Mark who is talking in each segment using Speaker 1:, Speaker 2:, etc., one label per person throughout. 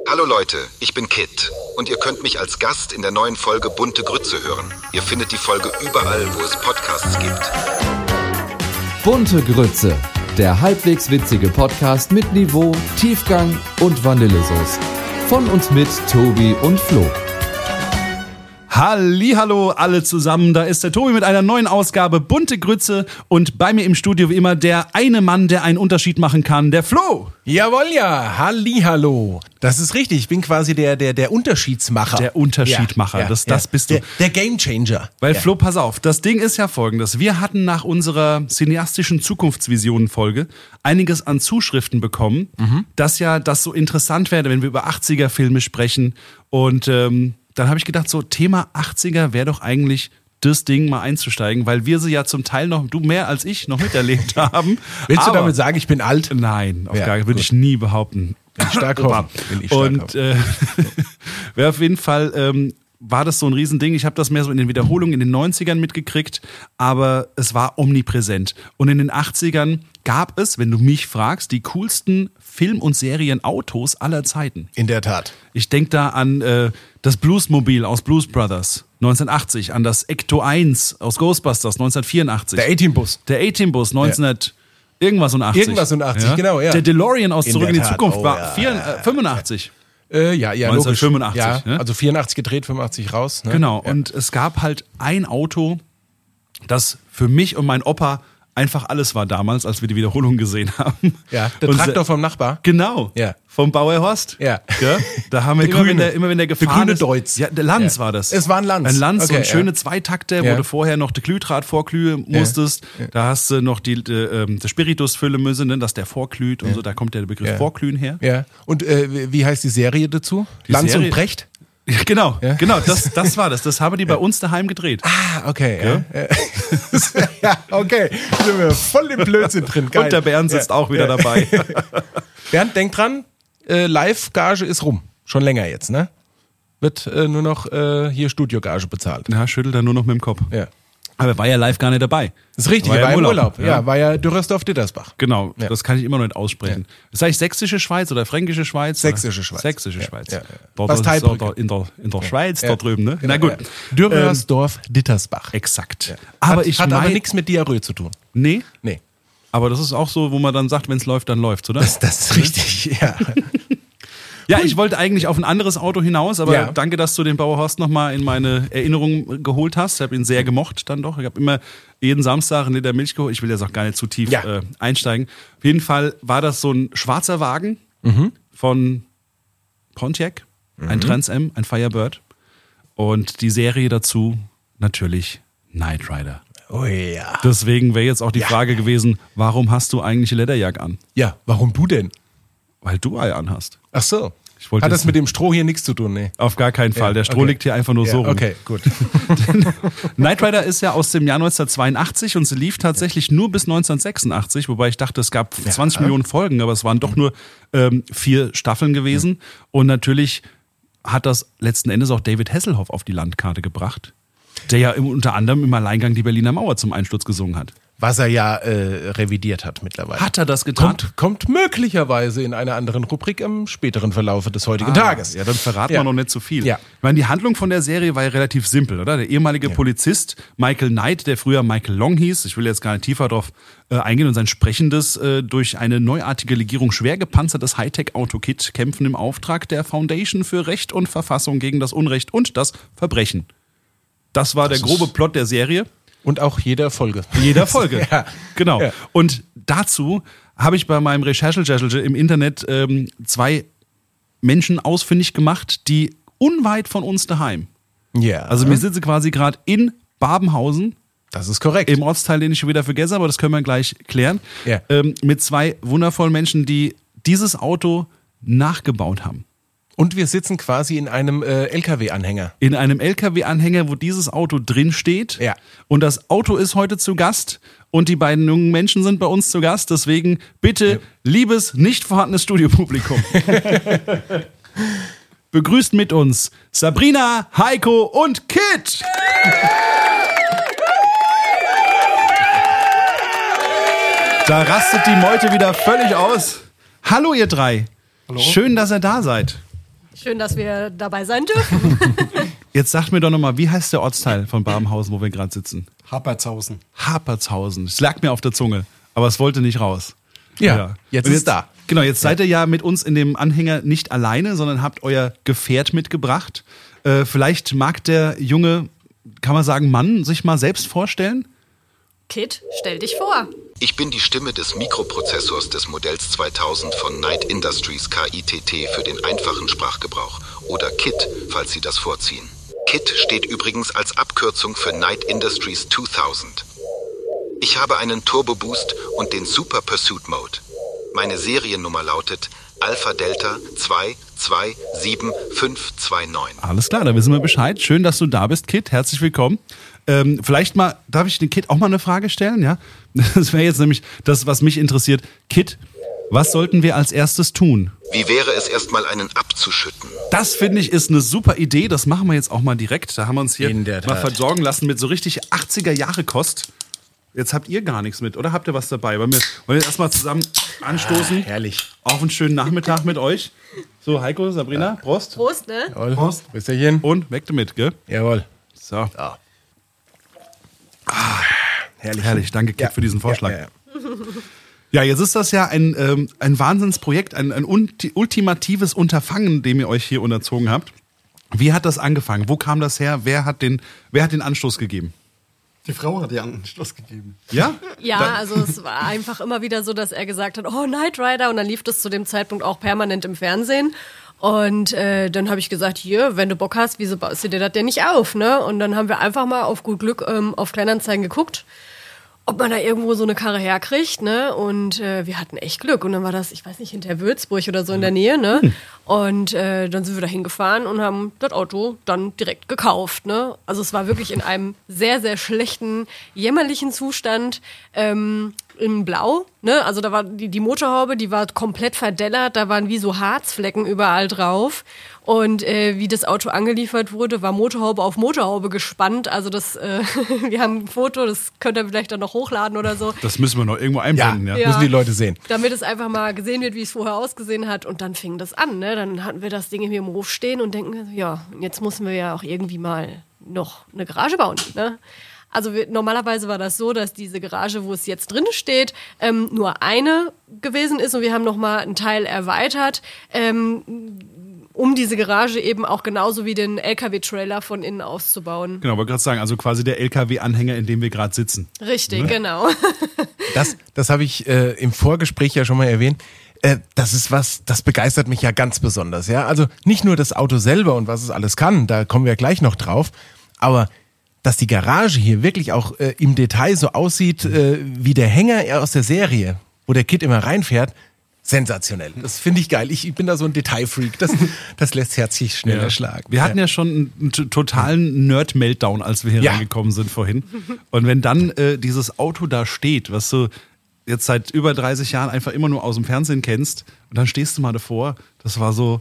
Speaker 1: Hallo Leute, ich bin Kit und ihr könnt mich als Gast in der neuen Folge Bunte Grütze hören. Ihr findet die Folge überall, wo es Podcasts gibt.
Speaker 2: Bunte Grütze, der halbwegs witzige Podcast mit Niveau, Tiefgang und Vanillesoße. Von und mit Tobi und Flo.
Speaker 3: Hallihallo alle zusammen, da ist der Tobi mit einer neuen Ausgabe Bunte Grütze und bei mir im Studio wie immer der eine Mann, der einen Unterschied machen kann, der Flo.
Speaker 4: Jawohl, ja, hallihallo. Das ist richtig, ich bin quasi der Unterschiedsmacher.
Speaker 3: Der Unterschiedmacher, das bist du.
Speaker 4: Der Gamechanger.
Speaker 3: Weil Flo, pass auf, das Ding ist ja folgendes, wir hatten nach unserer cineastischen Zukunftsvisionen-Folge einiges an Zuschriften bekommen, dass das so interessant wäre, wenn wir über 80er-Filme sprechen und dann habe ich gedacht, so Thema 80er wäre doch eigentlich das Ding, mal einzusteigen, weil wir sie ja zum Teil noch, du mehr als ich, noch miterlebt haben.
Speaker 4: Willst du damit sagen, ich bin alt?
Speaker 3: Nein, auf gar keinen Fall, würde ich nie behaupten.
Speaker 4: Will ich stark hoffen.
Speaker 3: Und wäre auf jeden Fall, war das so ein Riesending. Ich habe das mehr so in den Wiederholungen in den 90ern mitgekriegt, aber es war omnipräsent. Und in den 80ern gab es, wenn du mich fragst, die coolsten Film- und Serienautos aller Zeiten.
Speaker 4: In der Tat.
Speaker 3: Ich denke da an das Bluesmobil aus Blues Brothers 1980, an das Ecto 1 aus Ghostbusters 1984.
Speaker 4: Der A-Team-Bus.
Speaker 3: Der A-Team-Bus 1900 irgendwas und 80.
Speaker 4: Irgendwas und 80, genau, ja.
Speaker 3: Der DeLorean aus
Speaker 4: In
Speaker 3: Zurück
Speaker 4: der
Speaker 3: in die
Speaker 4: Tat.
Speaker 3: Zukunft
Speaker 4: Oh,
Speaker 3: war
Speaker 4: ja.
Speaker 3: 85.
Speaker 4: Ja,
Speaker 3: 1985,
Speaker 4: logisch. Ja,
Speaker 3: ne?
Speaker 4: also 84 gedreht, 85 raus. Ne?
Speaker 3: Genau,
Speaker 4: ja.
Speaker 3: und es gab halt ein Auto, das für mich und mein Opa einfach alles war damals, als wir die Wiederholung gesehen haben.
Speaker 4: Ja, der
Speaker 3: und
Speaker 4: Traktor vom Nachbar.
Speaker 3: Genau,
Speaker 4: Ja.
Speaker 3: Vom Bauer Horst.
Speaker 4: Ja.
Speaker 3: Da haben wir immer, wenn der gefahren
Speaker 4: grüne
Speaker 3: ist.
Speaker 4: Deutz.
Speaker 3: Ja, der Lanz
Speaker 4: Ja.
Speaker 3: war das.
Speaker 4: Es war ein Lanz.
Speaker 3: Ein Lanz,
Speaker 4: Okay,
Speaker 3: so ein schöne
Speaker 4: ja.
Speaker 3: Zweitakter, wo
Speaker 4: Ja.
Speaker 3: du vorher noch die Glühdraht vorglühen musstest.
Speaker 4: Ja.
Speaker 3: Da hast du noch die Spiritus füllen müssen, ne, dass der vorglüht und so. Da kommt der Begriff Vorglühen her.
Speaker 4: Ja. Und wie heißt die Serie dazu?
Speaker 3: Die
Speaker 4: Lanz
Speaker 3: Serie-
Speaker 4: und Brecht?
Speaker 3: Ja, genau,
Speaker 4: Ja.
Speaker 3: das war das. Das haben die bei uns daheim gedreht.
Speaker 4: Ah, okay. Ja, okay. Sind wir voll im Blödsinn drin. Geil.
Speaker 3: Und der Bernd sitzt auch wieder dabei.
Speaker 4: Bernd, denk dran, Live-Gage ist rum. Schon länger jetzt, ne? Wird nur noch hier Studio-Gage bezahlt.
Speaker 3: Ja, schüttelt er nur noch mit dem Kopf.
Speaker 4: Ja.
Speaker 3: Aber er war ja live gar nicht dabei.
Speaker 4: Das ist richtig, er war im Urlaub. Ja, war ja Dürresdorf-Dittersbach.
Speaker 3: Genau,
Speaker 4: Ja.
Speaker 3: das kann ich immer noch nicht aussprechen. Das heißt sächsische Schweiz oder fränkische Schweiz?
Speaker 4: Sächsische Schweiz.
Speaker 3: Sächsische
Speaker 4: Ja,
Speaker 3: Schweiz.
Speaker 4: ja, ja.
Speaker 3: Dort
Speaker 4: Was
Speaker 3: ist
Speaker 4: Teilbrücke.
Speaker 3: dort in der Schweiz,
Speaker 4: Ja.
Speaker 3: da drüben, ne?
Speaker 4: Genau,
Speaker 3: Na gut.
Speaker 4: Ja. Dürresdorf-Dittersbach.
Speaker 3: Exakt.
Speaker 4: Ja.
Speaker 3: Aber
Speaker 4: hat aber nichts mit Diarrhoe zu tun.
Speaker 3: Nee,
Speaker 4: Nee.
Speaker 3: aber das ist auch so, wo man dann sagt, wenn es läuft, dann läuft's, oder?
Speaker 4: Das ist richtig, ja.
Speaker 3: Ja, ich wollte eigentlich auf ein anderes Auto hinaus, aber
Speaker 4: Ja.
Speaker 3: danke, dass du den Bauer Horst nochmal in meine Erinnerung geholt hast. Ich habe ihn sehr gemocht dann doch. Ich habe immer jeden Samstag einen Liter Milch geholt. Ich will jetzt auch gar nicht zu tief
Speaker 4: Ja.
Speaker 3: einsteigen. Auf jeden Fall war das so ein schwarzer Wagen von Pontiac, ein Trans Am, ein Firebird. Und die Serie dazu natürlich Knight Rider.
Speaker 4: Oh ja.
Speaker 3: Deswegen wäre jetzt auch die Frage gewesen, warum hast du eigentlich Lederjack an?
Speaker 4: Ja, warum du denn?
Speaker 3: Weil du Ei anhast.
Speaker 4: Ach so.
Speaker 3: Ich wollte
Speaker 4: Hat das
Speaker 3: jetzt-
Speaker 4: mit dem Stroh hier nichts zu tun, ne?
Speaker 3: Auf gar keinen Fall.
Speaker 4: Ja,
Speaker 3: Der Stroh
Speaker 4: okay.
Speaker 3: liegt hier einfach nur so rum.
Speaker 4: Okay, gut.
Speaker 3: Knight Rider ist ja aus dem Jahr 1982 und sie lief tatsächlich nur bis 1986, wobei ich dachte, es gab 20 Millionen Folgen, aber es waren doch nur 4 Staffeln gewesen. Und natürlich hat das letzten Endes auch David Hasselhoff auf die Landkarte gebracht, der ja unter anderem im Alleingang die Berliner Mauer zum Einsturz gesungen hat.
Speaker 4: Was er ja revididiert hat mittlerweile.
Speaker 3: Hat er das getan?
Speaker 4: Kommt möglicherweise in einer anderen Rubrik im späteren Verlaufe des heutigen Tages.
Speaker 3: Ja, dann verraten
Speaker 4: Ja.
Speaker 3: wir noch nicht zu viel.
Speaker 4: Ja.
Speaker 3: Ich meine, die Handlung von der Serie war ja relativ simpel, oder? Der ehemalige Polizist Michael Knight, der früher Michael Long hieß, ich will jetzt gar nicht tiefer drauf eingehen, und sein sprechendes, durch eine neuartige Legierung schwer gepanzertes Hightech-Autokit kämpfen im Auftrag der Foundation für Recht und Verfassung gegen das Unrecht und das Verbrechen. Das war der grobe Plot der Serie.
Speaker 4: Und auch jeder Folge.
Speaker 3: Jeder Folge.
Speaker 4: Ja.
Speaker 3: Genau.
Speaker 4: Ja.
Speaker 3: Und dazu habe ich bei meinem Recherche im Internet 2 Menschen ausfindig gemacht, die unweit von uns daheim.
Speaker 4: Ja.
Speaker 3: Also wir sitzen quasi gerade in Babenhausen,
Speaker 4: das ist korrekt.
Speaker 3: im Ortsteil, den ich schon wieder vergesse, aber das können wir gleich klären.
Speaker 4: Ja.
Speaker 3: Mit 2 wundervollen Menschen, die dieses Auto nachgebaut haben.
Speaker 4: Und wir sitzen quasi in einem LKW-Anhänger.
Speaker 3: In einem LKW-Anhänger, wo dieses Auto drin steht.
Speaker 4: Ja.
Speaker 3: Und das Auto ist heute zu Gast. Und die beiden jungen Menschen sind bei uns zu Gast. Deswegen bitte, liebes, nicht vorhandenes Studiopublikum. Begrüßt mit uns Sabrina, Heiko und Kit. Da rastet die Meute wieder völlig aus. Hallo ihr 3. Hallo. Schön, dass ihr da seid.
Speaker 5: Schön, dass wir dabei sein dürfen.
Speaker 3: Jetzt sagt mir doch nochmal, wie heißt der Ortsteil von Babenhausen, wo wir gerade sitzen?
Speaker 6: Hapertshausen.
Speaker 3: Hapertshausen. Es lag mir auf der Zunge, aber es wollte nicht raus.
Speaker 4: Ja, jetzt
Speaker 3: Und
Speaker 4: ist es da.
Speaker 3: Genau, jetzt seid ihr ja mit uns in dem Anhänger nicht alleine, sondern habt euer Gefährt mitgebracht. Vielleicht mag der junge, kann man sagen, Mann sich mal selbst vorstellen?
Speaker 5: Kit, stell dich vor.
Speaker 1: Ich bin die Stimme des Mikroprozessors des Modells 2000 von Knight Industries KITT für den einfachen Sprachgebrauch oder KIT, falls Sie das vorziehen. KIT steht übrigens als Abkürzung für Knight Industries 2000. Ich habe einen Turbo Boost und den Super Pursuit Mode. Meine Seriennummer lautet Alpha Delta 227529.
Speaker 3: Alles klar, da wissen wir Bescheid. Schön, dass du da bist, Kit. Herzlich willkommen. Vielleicht mal, darf ich den Kit auch mal eine Frage stellen? Ja, das wäre jetzt nämlich das, was mich interessiert. Kit, was sollten wir als erstes tun?
Speaker 1: Wie wäre es erstmal einen abzuschütten?
Speaker 3: Das finde ich ist eine super Idee. Das machen wir jetzt auch mal direkt. Da haben wir uns hier
Speaker 4: In der
Speaker 3: mal
Speaker 4: Tat.
Speaker 3: versorgen lassen mit so richtig 80er-Jahre-Kost. Jetzt habt ihr gar nichts mit, oder habt ihr was dabei? Wollen wir erstmal zusammen anstoßen?
Speaker 4: Herrlich.
Speaker 3: Auf einen schönen Nachmittag mit euch. So, Heiko, Sabrina, Prost.
Speaker 5: Prost, ne?
Speaker 4: Jawohl. Prost. Prösterchen.
Speaker 3: Und weg damit, gell?
Speaker 4: Jawohl.
Speaker 3: So.
Speaker 4: Herrlich.
Speaker 3: Herrlich, danke Kit für diesen Vorschlag.
Speaker 4: Ja.
Speaker 3: Ja, jetzt ist das ja ein Wahnsinnsprojekt, ein ultimatives Unterfangen, dem ihr euch hier unterzogen habt. Wie hat das angefangen? Wo kam das her? Wer hat den Anstoß gegeben?
Speaker 6: Die Frau hat ja einen Anstoß gegeben.
Speaker 3: Ja?
Speaker 5: Ja, also es war einfach immer wieder so, dass er gesagt hat, oh, Knight Rider. Und dann lief das zu dem Zeitpunkt auch permanent im Fernsehen. Und dann habe ich gesagt, hier, wenn du Bock hast, wieso baust du dir das denn nicht auf? Ne? Und dann haben wir einfach mal auf gut Glück auf Kleinanzeigen geguckt, ob man da irgendwo so eine Karre herkriegt, ne? Und wir hatten echt Glück. Und dann war das, ich weiß nicht, hinter Würzburg oder so in der Nähe, ne? Und dann sind wir da hingefahren und haben das Auto dann direkt gekauft, ne? Also es war wirklich in einem sehr, sehr schlechten, jämmerlichen Zustand. In Blau, ne? Also da war die Motorhaube, die war komplett verdellert, da waren wie so Harzflecken überall drauf. Und wie das Auto angeliefert wurde, war Motorhaube auf Motorhaube gespannt. Also das, wir haben ein Foto, das könnt ihr vielleicht dann noch hochladen oder so.
Speaker 3: Das müssen wir noch irgendwo einblenden, ja.
Speaker 5: Ja.
Speaker 4: Müssen die Leute sehen.
Speaker 5: Damit es einfach mal gesehen wird, wie es vorher ausgesehen hat. Und dann fing das an, ne? Dann hatten wir das Ding hier im Hof stehen und denken, ja, jetzt müssen wir ja auch irgendwie mal noch eine Garage bauen, ne? Also normalerweise war das so, dass diese Garage, wo es jetzt drin steht, nur eine gewesen ist und wir haben nochmal einen Teil erweitert, um diese Garage eben auch genauso wie den LKW-Trailer von innen auszubauen.
Speaker 3: Genau, wollte gerade sagen, also quasi der LKW-Anhänger, in dem wir gerade sitzen.
Speaker 5: Richtig, genau.
Speaker 4: Das habe ich im Vorgespräch ja schon mal erwähnt. Das ist was, das begeistert mich ja ganz besonders. Ja, also nicht nur das Auto selber und was es alles kann, da kommen wir gleich noch drauf, aber dass die Garage hier wirklich auch im Detail so aussieht wie der Hänger aus der Serie, wo der Kid immer reinfährt, sensationell. Das finde ich geil. Ich bin da so ein Detailfreak. Das lässt herzlich schneller schlagen.
Speaker 3: Wir hatten ja schon einen totalen Nerd-Meltdown, als wir hier
Speaker 4: Ja.
Speaker 3: reingekommen sind vorhin. Und wenn dann dieses Auto da steht, was du jetzt seit über 30 Jahren einfach immer nur aus dem Fernsehen kennst, und dann stehst du mal davor, das war so...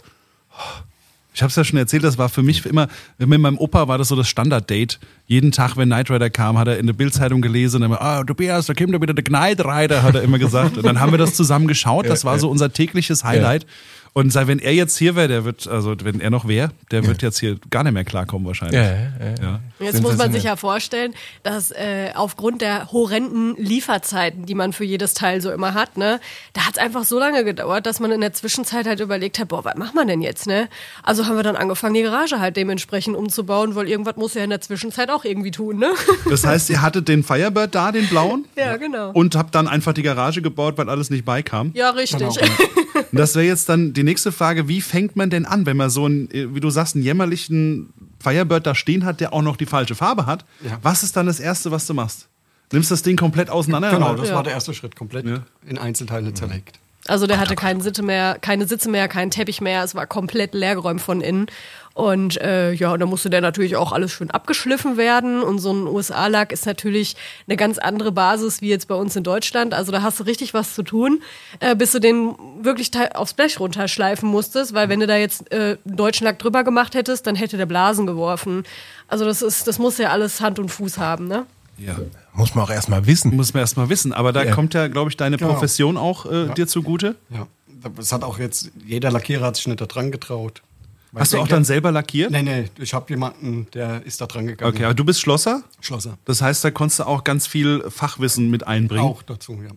Speaker 3: Ich habe es ja schon erzählt, das war für mich immer, mit meinem Opa war das so das Standard-Date. Jeden Tag, wenn Knight Rider kam, hat er in der Bildzeitung gelesen und immer, Tobias, da kommt wieder der Knight Rider, hat er immer gesagt. Und dann haben wir das zusammen geschaut, das war so unser tägliches Highlight. Und wenn er jetzt hier wäre, wenn er noch wäre, der wird jetzt hier gar nicht mehr klarkommen wahrscheinlich. Ja.
Speaker 5: Jetzt muss man sich ja vorstellen, dass aufgrund der horrenden Lieferzeiten, die man für jedes Teil so immer hat, ne, da hat es einfach so lange gedauert, dass man in der Zwischenzeit halt überlegt hat, boah, was macht man denn jetzt, ne? Also haben wir dann angefangen, die Garage halt dementsprechend umzubauen, weil irgendwas muss ja in der Zwischenzeit auch irgendwie tun, ne?
Speaker 3: Das heißt, ihr hattet den Firebird da, den blauen?
Speaker 5: Ja, genau.
Speaker 3: Und habt dann einfach die Garage gebaut, weil alles nicht beikam?
Speaker 5: Ja, richtig.
Speaker 3: Und das wäre jetzt dann die nächste Frage, wie fängt man denn an, wenn man so einen, wie du sagst, einen jämmerlichen Firebird da stehen hat, der auch noch die falsche Farbe hat?
Speaker 6: Ja.
Speaker 3: Was ist dann das Erste, was du machst? Nimmst das Ding komplett auseinander?
Speaker 6: Genau,
Speaker 3: oder?
Speaker 6: das war der erste Schritt, komplett in Einzelteile zerlegt.
Speaker 5: Also der hatte keine Sitze mehr, keinen Teppich mehr, es war komplett leergeräumt von innen. Und da musste der natürlich auch alles schön abgeschliffen werden. Und so ein USA-Lack ist natürlich eine ganz andere Basis wie jetzt bei uns in Deutschland. Also da hast du richtig was zu tun, bis du den wirklich aufs Blech runterschleifen musstest. Weil wenn du da jetzt einen deutschen Lack drüber gemacht hättest, dann hätte der Blasen geworfen. Also das muss ja alles Hand und Fuß haben, ne?
Speaker 3: Ja.
Speaker 4: Muss man auch erstmal wissen.
Speaker 3: Muss man erst mal wissen. Aber da kommt ja, glaube ich, deine
Speaker 6: Genau.
Speaker 3: Profession auch dir zugute.
Speaker 6: Ja, das hat auch jetzt, jeder Lackierer hat sich nicht da dran getraut.
Speaker 3: Hast du auch dann selber lackiert?
Speaker 6: Nee, ich habe jemanden, der ist da dran gegangen.
Speaker 3: Okay, aber du bist Schlosser?
Speaker 6: Schlosser.
Speaker 3: Das heißt, da konntest du auch ganz viel Fachwissen mit einbringen.
Speaker 6: Auch dazu, ja.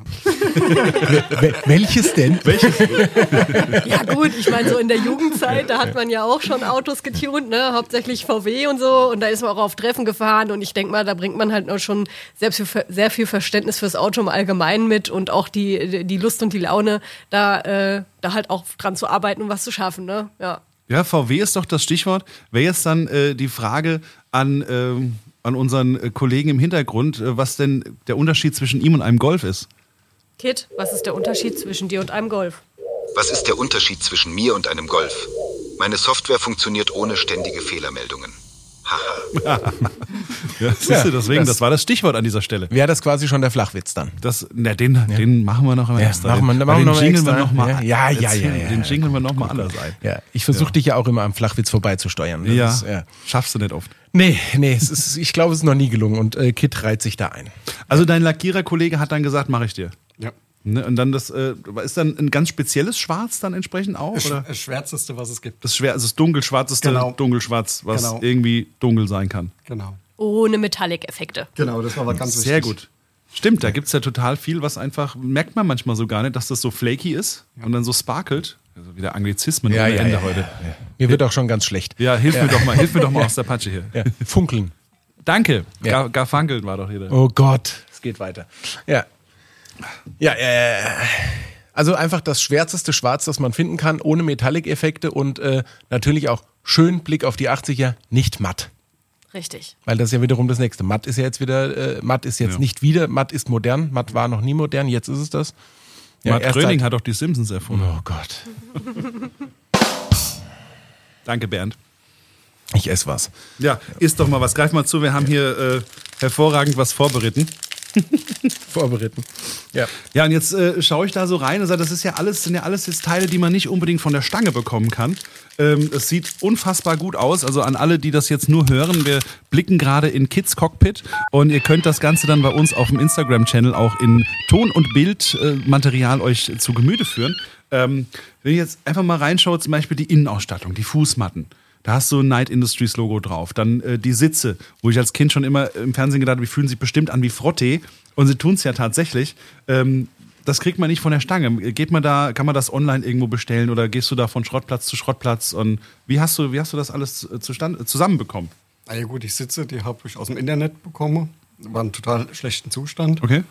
Speaker 4: Welches denn?
Speaker 5: Ja gut, ich meine, so in der Jugendzeit, da hat man ja auch schon Autos getunt, ne? Hauptsächlich VW und so. Und da ist man auch auf Treffen gefahren. Und ich denke mal, da bringt man halt auch schon sehr viel Verständnis fürs Auto im Allgemeinen mit und auch die Lust und die Laune, da halt auch dran zu arbeiten und was zu schaffen, ne?
Speaker 3: Ja, VW ist doch das Stichwort. Wäre jetzt dann die Frage an unseren Kollegen im Hintergrund, was denn der Unterschied zwischen ihm und einem Golf ist.
Speaker 5: Kit, was ist der Unterschied zwischen dir und einem Golf?
Speaker 1: Was ist der Unterschied zwischen mir und einem Golf? Meine Software funktioniert ohne ständige Fehlermeldungen. Haha.
Speaker 3: Ja, siehst du, deswegen, das war das Stichwort an dieser Stelle.
Speaker 4: Wäre das quasi schon der Flachwitz dann?
Speaker 3: Den machen wir noch einmal extra.
Speaker 4: Machen wir noch
Speaker 3: jingeln
Speaker 4: extra.
Speaker 3: wir noch mal.
Speaker 4: Ja.
Speaker 3: Den jingeln wir noch mal anders ein.
Speaker 4: Ja, ich versuche dich ja auch immer am Flachwitz vorbeizusteuern. Das ist,
Speaker 3: Schaffst du nicht oft.
Speaker 4: Nee, ich glaube, es ist noch nie gelungen und Kit reiht sich da ein.
Speaker 3: Also dein Lackiererkollege hat dann gesagt, mache ich dir.
Speaker 6: Ja.
Speaker 3: Ne, und dann ist dann ein ganz spezielles Schwarz dann entsprechend auch? Oder?
Speaker 6: Das Schwärzeste, was es gibt.
Speaker 3: Das dunkelschwarzeste
Speaker 6: Genau.
Speaker 3: Dunkelschwarz, was
Speaker 6: Genau.
Speaker 3: irgendwie dunkel sein kann.
Speaker 6: Genau.
Speaker 5: Ohne Metallic-Effekte.
Speaker 6: Genau, das war aber ganz
Speaker 3: Sehr
Speaker 6: wichtig.
Speaker 3: gut. Stimmt, da gibt es ja total viel, was einfach, merkt man manchmal so gar nicht, dass das so flaky ist und dann so sparkelt. Also wieder Anglizismen ohne Ende heute.
Speaker 4: Ja. Mir wird auch schon ganz schlecht.
Speaker 3: Ja, hilf mir doch mal aus der Patsche hier.
Speaker 4: Ja. Funkeln.
Speaker 3: Danke.
Speaker 4: Ja.
Speaker 3: Garfunkel war doch hier.
Speaker 4: Oh Gott, es geht weiter. Ja. Also einfach das schwärzeste Schwarz, das man finden kann, ohne Metallic-Effekte und natürlich auch schön Blick auf die 80er, nicht matt.
Speaker 5: Richtig.
Speaker 4: Weil das ist ja wiederum das nächste. Matt ist ja jetzt wieder, matt ist jetzt nicht wieder, matt ist modern, matt war noch nie modern, jetzt ist es das. Ja,
Speaker 3: Matt
Speaker 4: erst
Speaker 3: Gröning hat doch die Simpsons erfunden.
Speaker 4: Oh Gott.
Speaker 3: Danke, Bernd.
Speaker 4: Ich esse was.
Speaker 3: Ja, isst doch mal was. Greif mal zu, wir haben hier hervorragend was vorbereitet.
Speaker 4: Vorbereiten. Ja.
Speaker 3: Ja, und jetzt schaue ich da so rein und sage, sind ja alles jetzt Teile, die man nicht unbedingt von der Stange bekommen kann. Es sieht unfassbar gut aus. Also an alle, die das jetzt nur hören, wir blicken gerade in Kits Cockpit und ihr könnt das Ganze dann bei uns auf dem Instagram-Channel auch in Ton- und Bildmaterial euch zu Gemüte führen. Wenn ich jetzt einfach mal reinschaue, zum Beispiel die Innenausstattung, die Fußmatten. Da hast du ein Night Industries Logo drauf. Dann die Sitze, wo ich als Kind schon immer im Fernsehen gedacht habe, die fühlen sich bestimmt an wie Frottee. Und sie tun es ja tatsächlich. Das kriegt man nicht von der Stange. Kann man das online irgendwo bestellen oder gehst du da von Schrottplatz zu Schrottplatz? Und wie hast du das alles zusammenbekommen?
Speaker 6: Na ja gut, die Sitze, die habe ich aus dem Internet bekommen. War in total schlechten Zustand.
Speaker 3: Okay.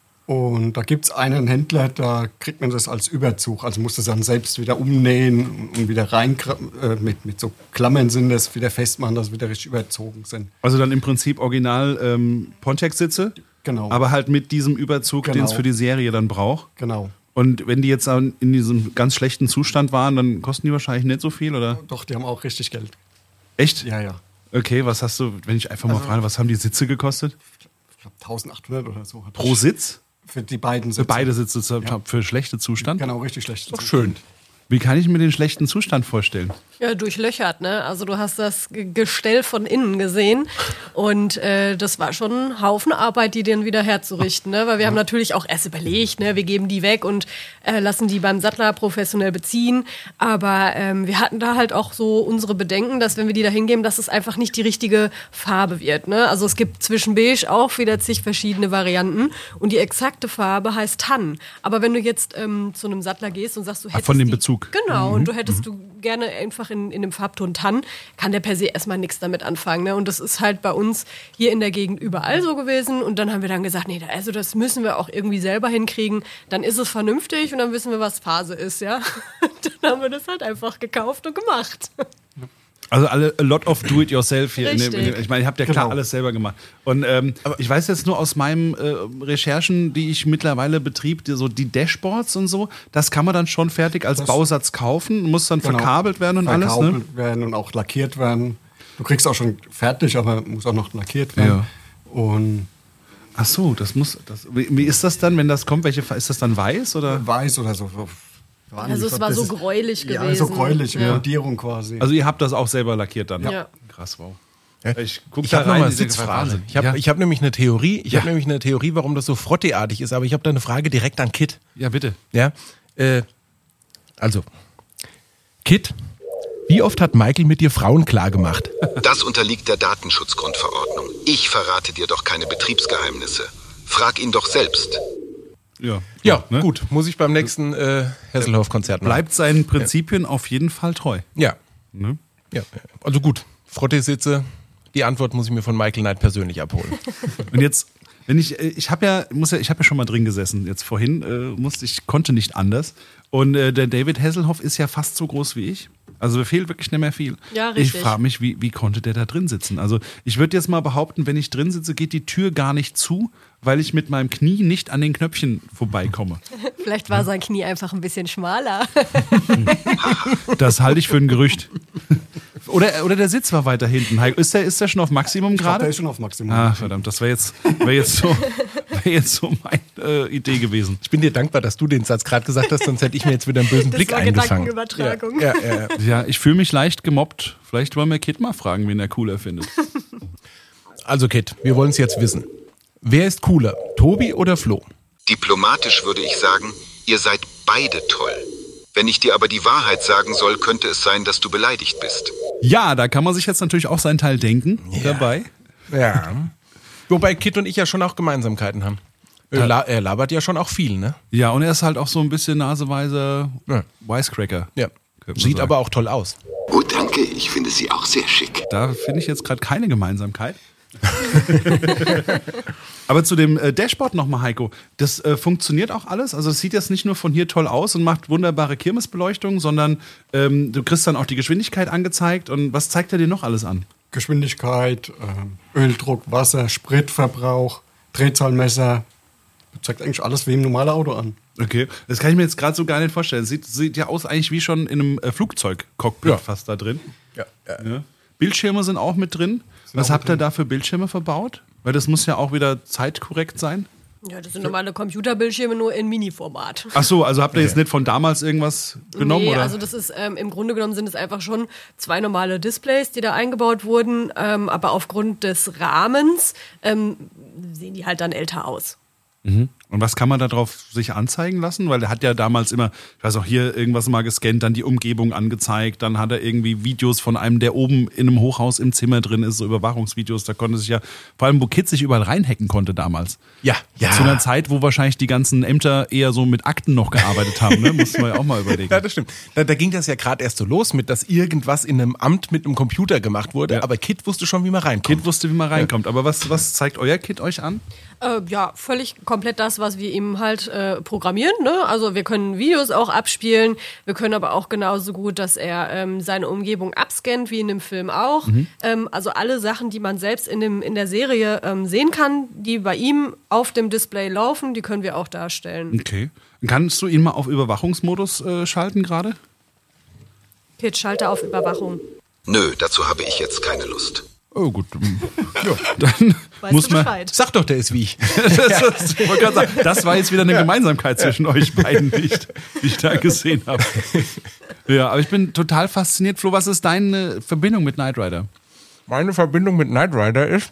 Speaker 6: Und da gibt es einen Händler, da kriegt man das als Überzug. Also muss das dann selbst wieder umnähen und wieder rein, mit so Klammern sind das wieder festmachen, dass wieder richtig überzogen sind.
Speaker 3: Also dann im Prinzip original Pontiac-Sitze,
Speaker 6: Genau.
Speaker 3: aber halt mit diesem Überzug, den es für die Serie dann braucht.
Speaker 6: Genau.
Speaker 3: Und wenn die jetzt in diesem ganz schlechten Zustand waren, dann kosten die wahrscheinlich nicht so viel, oder?
Speaker 6: Doch, die haben auch richtig Geld.
Speaker 3: Echt?
Speaker 6: Ja, ja.
Speaker 3: Okay, was hast du, wenn ich einfach mal frage, was haben die Sitze gekostet?
Speaker 6: Ich glaube 1800 oder so.
Speaker 3: Pro Sitz?
Speaker 6: Für die beiden Sitze.
Speaker 3: Für beide Sitze, für schlechten Zustand?
Speaker 6: Genau, richtig schlecht.
Speaker 3: Doch schön. Wie kann ich mir den schlechten Zustand vorstellen?
Speaker 5: Ja, durchlöchert, ne? Also du hast das Gestell von innen gesehen und das war schon ein Haufen Arbeit, die dann wieder herzurichten, ne? Weil wir haben natürlich auch erst überlegt, ne? Wir geben die weg und lassen die beim Sattler professionell beziehen, aber wir hatten da halt auch so unsere Bedenken, dass wenn wir die da hingeben, dass es einfach nicht die richtige Farbe wird, ne? Also es gibt zwischen beige auch wieder zig verschiedene Varianten und die exakte Farbe heißt Tann. Aber wenn du jetzt zu einem Sattler gehst und sagst, du hättest
Speaker 3: von dem Bezug.
Speaker 5: Genau, und du hättest du gerne einfach in dem Farbton Tann, kann der per se erstmal nichts damit anfangen. Ne? Und das ist halt bei uns hier in der Gegend überall so gewesen. Und dann haben wir dann gesagt, nee, also das müssen wir auch irgendwie selber hinkriegen. Dann ist es vernünftig und dann wissen wir, was Phase ist, ja. Dann haben wir das halt einfach gekauft und gemacht.
Speaker 3: Also a lot of do-it-yourself hier.
Speaker 5: Richtig.
Speaker 3: Ich meine, ihr habt ja klar alles selber gemacht. Und aber ich weiß jetzt nur aus meinen Recherchen, die ich mittlerweile betrieb, so die Dashboards und so, das kann man dann schon fertig als Bausatz kaufen, muss dann verkabelt werden und alles, ne?
Speaker 6: Verkabelt werden und auch lackiert werden. Du kriegst auch schon fertig, aber muss auch noch lackiert werden.
Speaker 3: Ja.
Speaker 6: Und
Speaker 3: ach so, wie ist das dann, wenn das kommt? Ist das dann weiß oder?
Speaker 6: weiß oder so.
Speaker 5: Also es war so gräulich gewesen.
Speaker 6: Ja, so gräulich,
Speaker 5: ja.
Speaker 6: Kodierung quasi.
Speaker 3: Also ihr habt das auch selber lackiert dann?
Speaker 5: Ja.
Speaker 3: Krass, wow.
Speaker 4: Ja.
Speaker 3: Ich guck
Speaker 4: Ich
Speaker 3: da
Speaker 4: habe noch
Speaker 3: rein,
Speaker 4: mal eine
Speaker 3: diese
Speaker 4: Sitzfrage.
Speaker 3: Wahnsinn.
Speaker 4: Ich hab nämlich eine Theorie. Ich habe nämlich eine Theorie, warum das so frotteartig ist. Aber ich habe da eine Frage direkt an Kit.
Speaker 3: Ja, bitte.
Speaker 4: Ja. Also, Kit, Wie oft hat Michael mit dir Frauen klargemacht?
Speaker 1: Das unterliegt der Datenschutzgrundverordnung. Ich verrate dir doch keine Betriebsgeheimnisse. Frag ihn doch selbst.
Speaker 4: Ja, gut. Muss ich beim nächsten Hesselhoff-Konzert machen.
Speaker 3: Bleibt seinen Prinzipien auf jeden Fall treu.
Speaker 4: Ja.
Speaker 3: Ne?
Speaker 4: Ja. Also gut, Frottee-Sitze, die Antwort muss ich mir von Michael Knight persönlich abholen.
Speaker 3: Und jetzt, wenn ich habe ja schon mal drin gesessen. Jetzt vorhin konnte nicht anders. Und der David Hasselhoff ist ja fast so groß wie ich. Also mir fehlt wirklich nicht mehr viel.
Speaker 5: Ja, richtig.
Speaker 3: Ich frage mich, wie konnte der da drin sitzen? Also ich würde jetzt mal behaupten, wenn ich drin sitze, geht die Tür gar nicht zu, weil ich mit meinem Knie nicht an den Knöpfchen vorbeikomme.
Speaker 5: Vielleicht war sein Knie einfach ein bisschen schmaler.
Speaker 3: Das halte ich für ein Gerücht. Oder der Sitz war weiter hinten. Heiko, ist der schon auf Maximum
Speaker 6: Ich glaube,
Speaker 3: gerade?
Speaker 6: der ist schon auf Maximum.
Speaker 3: Ah, verdammt, das wäre jetzt so meine Idee gewesen.
Speaker 4: Ich bin dir dankbar, dass du den Satz gerade gesagt hast, sonst hätte ich mir jetzt wieder einen bösen
Speaker 5: Das
Speaker 4: Blick
Speaker 5: war
Speaker 4: eingefangen.
Speaker 5: Gedankenübertragung.
Speaker 4: Ja.
Speaker 3: Ja, ich fühle mich leicht gemobbt. Vielleicht wollen wir Kit mal fragen, wen er cooler findet.
Speaker 4: Also Kit, wir wollen es jetzt wissen. Wer ist cooler, Tobi oder Flo?
Speaker 1: Diplomatisch würde ich sagen, ihr seid beide toll. Wenn ich dir aber die Wahrheit sagen soll, könnte es sein, dass du beleidigt bist.
Speaker 3: Ja, da kann man sich jetzt natürlich auch seinen Teil denken dabei.
Speaker 4: Ja. Wobei Kit und ich ja schon auch Gemeinsamkeiten haben. Er labert ja schon auch viel, ne?
Speaker 3: Ja, und er ist halt auch so ein bisschen naseweiser Wisecracker.
Speaker 4: Ja.
Speaker 3: Könnte man
Speaker 4: Sieht
Speaker 3: sagen.
Speaker 4: aber auch toll aus.
Speaker 7: Oh, danke. Ich finde sie auch sehr schick.
Speaker 3: Da finde ich jetzt gerade keine Gemeinsamkeit. Aber zu dem Dashboard nochmal, Heiko. Das funktioniert auch alles? Also es sieht jetzt nicht nur von hier toll aus und macht wunderbare Kirmesbeleuchtung, sondern du kriegst dann auch die Geschwindigkeit angezeigt. Und was zeigt er dir noch alles an?
Speaker 6: Geschwindigkeit, Öldruck, Wasser, Spritverbrauch, Drehzahlmesser. Das zeigt eigentlich alles wie im normalen Auto an.
Speaker 3: Okay, das kann ich mir jetzt gerade so gar nicht vorstellen. Sieht ja aus eigentlich wie schon in einem Flugzeugcockpit fast da drin.
Speaker 4: Ja.
Speaker 3: Ja. Bildschirme sind auch mit drin. Was habt ihr da für Bildschirme verbaut? Weil das muss ja auch wieder zeitkorrekt sein.
Speaker 5: Ja, das sind normale Computerbildschirme, nur in Mini-Format.
Speaker 3: Ach so, also habt ihr jetzt nicht von damals irgendwas genommen?
Speaker 5: Nee,
Speaker 3: oder?
Speaker 5: also das ist, im Grunde genommen sind es einfach schon 2 normale Displays, die da eingebaut wurden, aber aufgrund des Rahmens sehen die halt dann älter aus.
Speaker 3: Und was kann man da drauf sich anzeigen lassen? Weil er hat ja damals immer, ich weiß auch, hier irgendwas mal gescannt, dann die Umgebung angezeigt, dann hat er irgendwie Videos von einem, der oben in einem Hochhaus im Zimmer drin ist, so Überwachungsvideos, da konnte sich ja, vor allem wo Kids sich überall reinhacken konnte damals.
Speaker 4: Ja.
Speaker 3: Zu einer Zeit, wo wahrscheinlich die ganzen Ämter eher so mit Akten noch gearbeitet haben, ne? Mussten wir ja auch mal überlegen.
Speaker 4: Ja, das stimmt. Da ging das ja gerade erst so los, mit dass irgendwas in einem Amt mit einem Computer gemacht wurde, aber Kit wusste schon, wie man reinkommt.
Speaker 3: Kid wusste, wie man reinkommt. Aber was zeigt euer Kid euch an?
Speaker 5: Ja, völlig komplett das, was wir ihm halt programmieren. Ne? Also wir können Videos auch abspielen, wir können aber auch genauso gut, dass er seine Umgebung abscannt, wie in dem Film auch. Also alle Sachen, die man selbst in der Serie sehen kann, die bei ihm auf dem Display laufen, die können wir auch darstellen.
Speaker 3: Okay. Kannst du ihn mal auf Überwachungsmodus schalten gerade?
Speaker 5: Kit, schalte auf Überwachung.
Speaker 1: Nö, dazu habe ich jetzt keine Lust.
Speaker 3: Oh gut. Dann
Speaker 5: Weißt
Speaker 3: muss
Speaker 5: du
Speaker 3: man.
Speaker 5: Bescheid?
Speaker 4: Sag doch, der ist wie ich.
Speaker 3: Ich wollte gerade sagen, das war jetzt wieder eine Gemeinsamkeit zwischen euch beiden, die ich da gesehen habe. Ja, aber ich bin total fasziniert. Flo, was ist deine Verbindung mit Knight Rider?
Speaker 4: Meine Verbindung mit Knight Rider ist,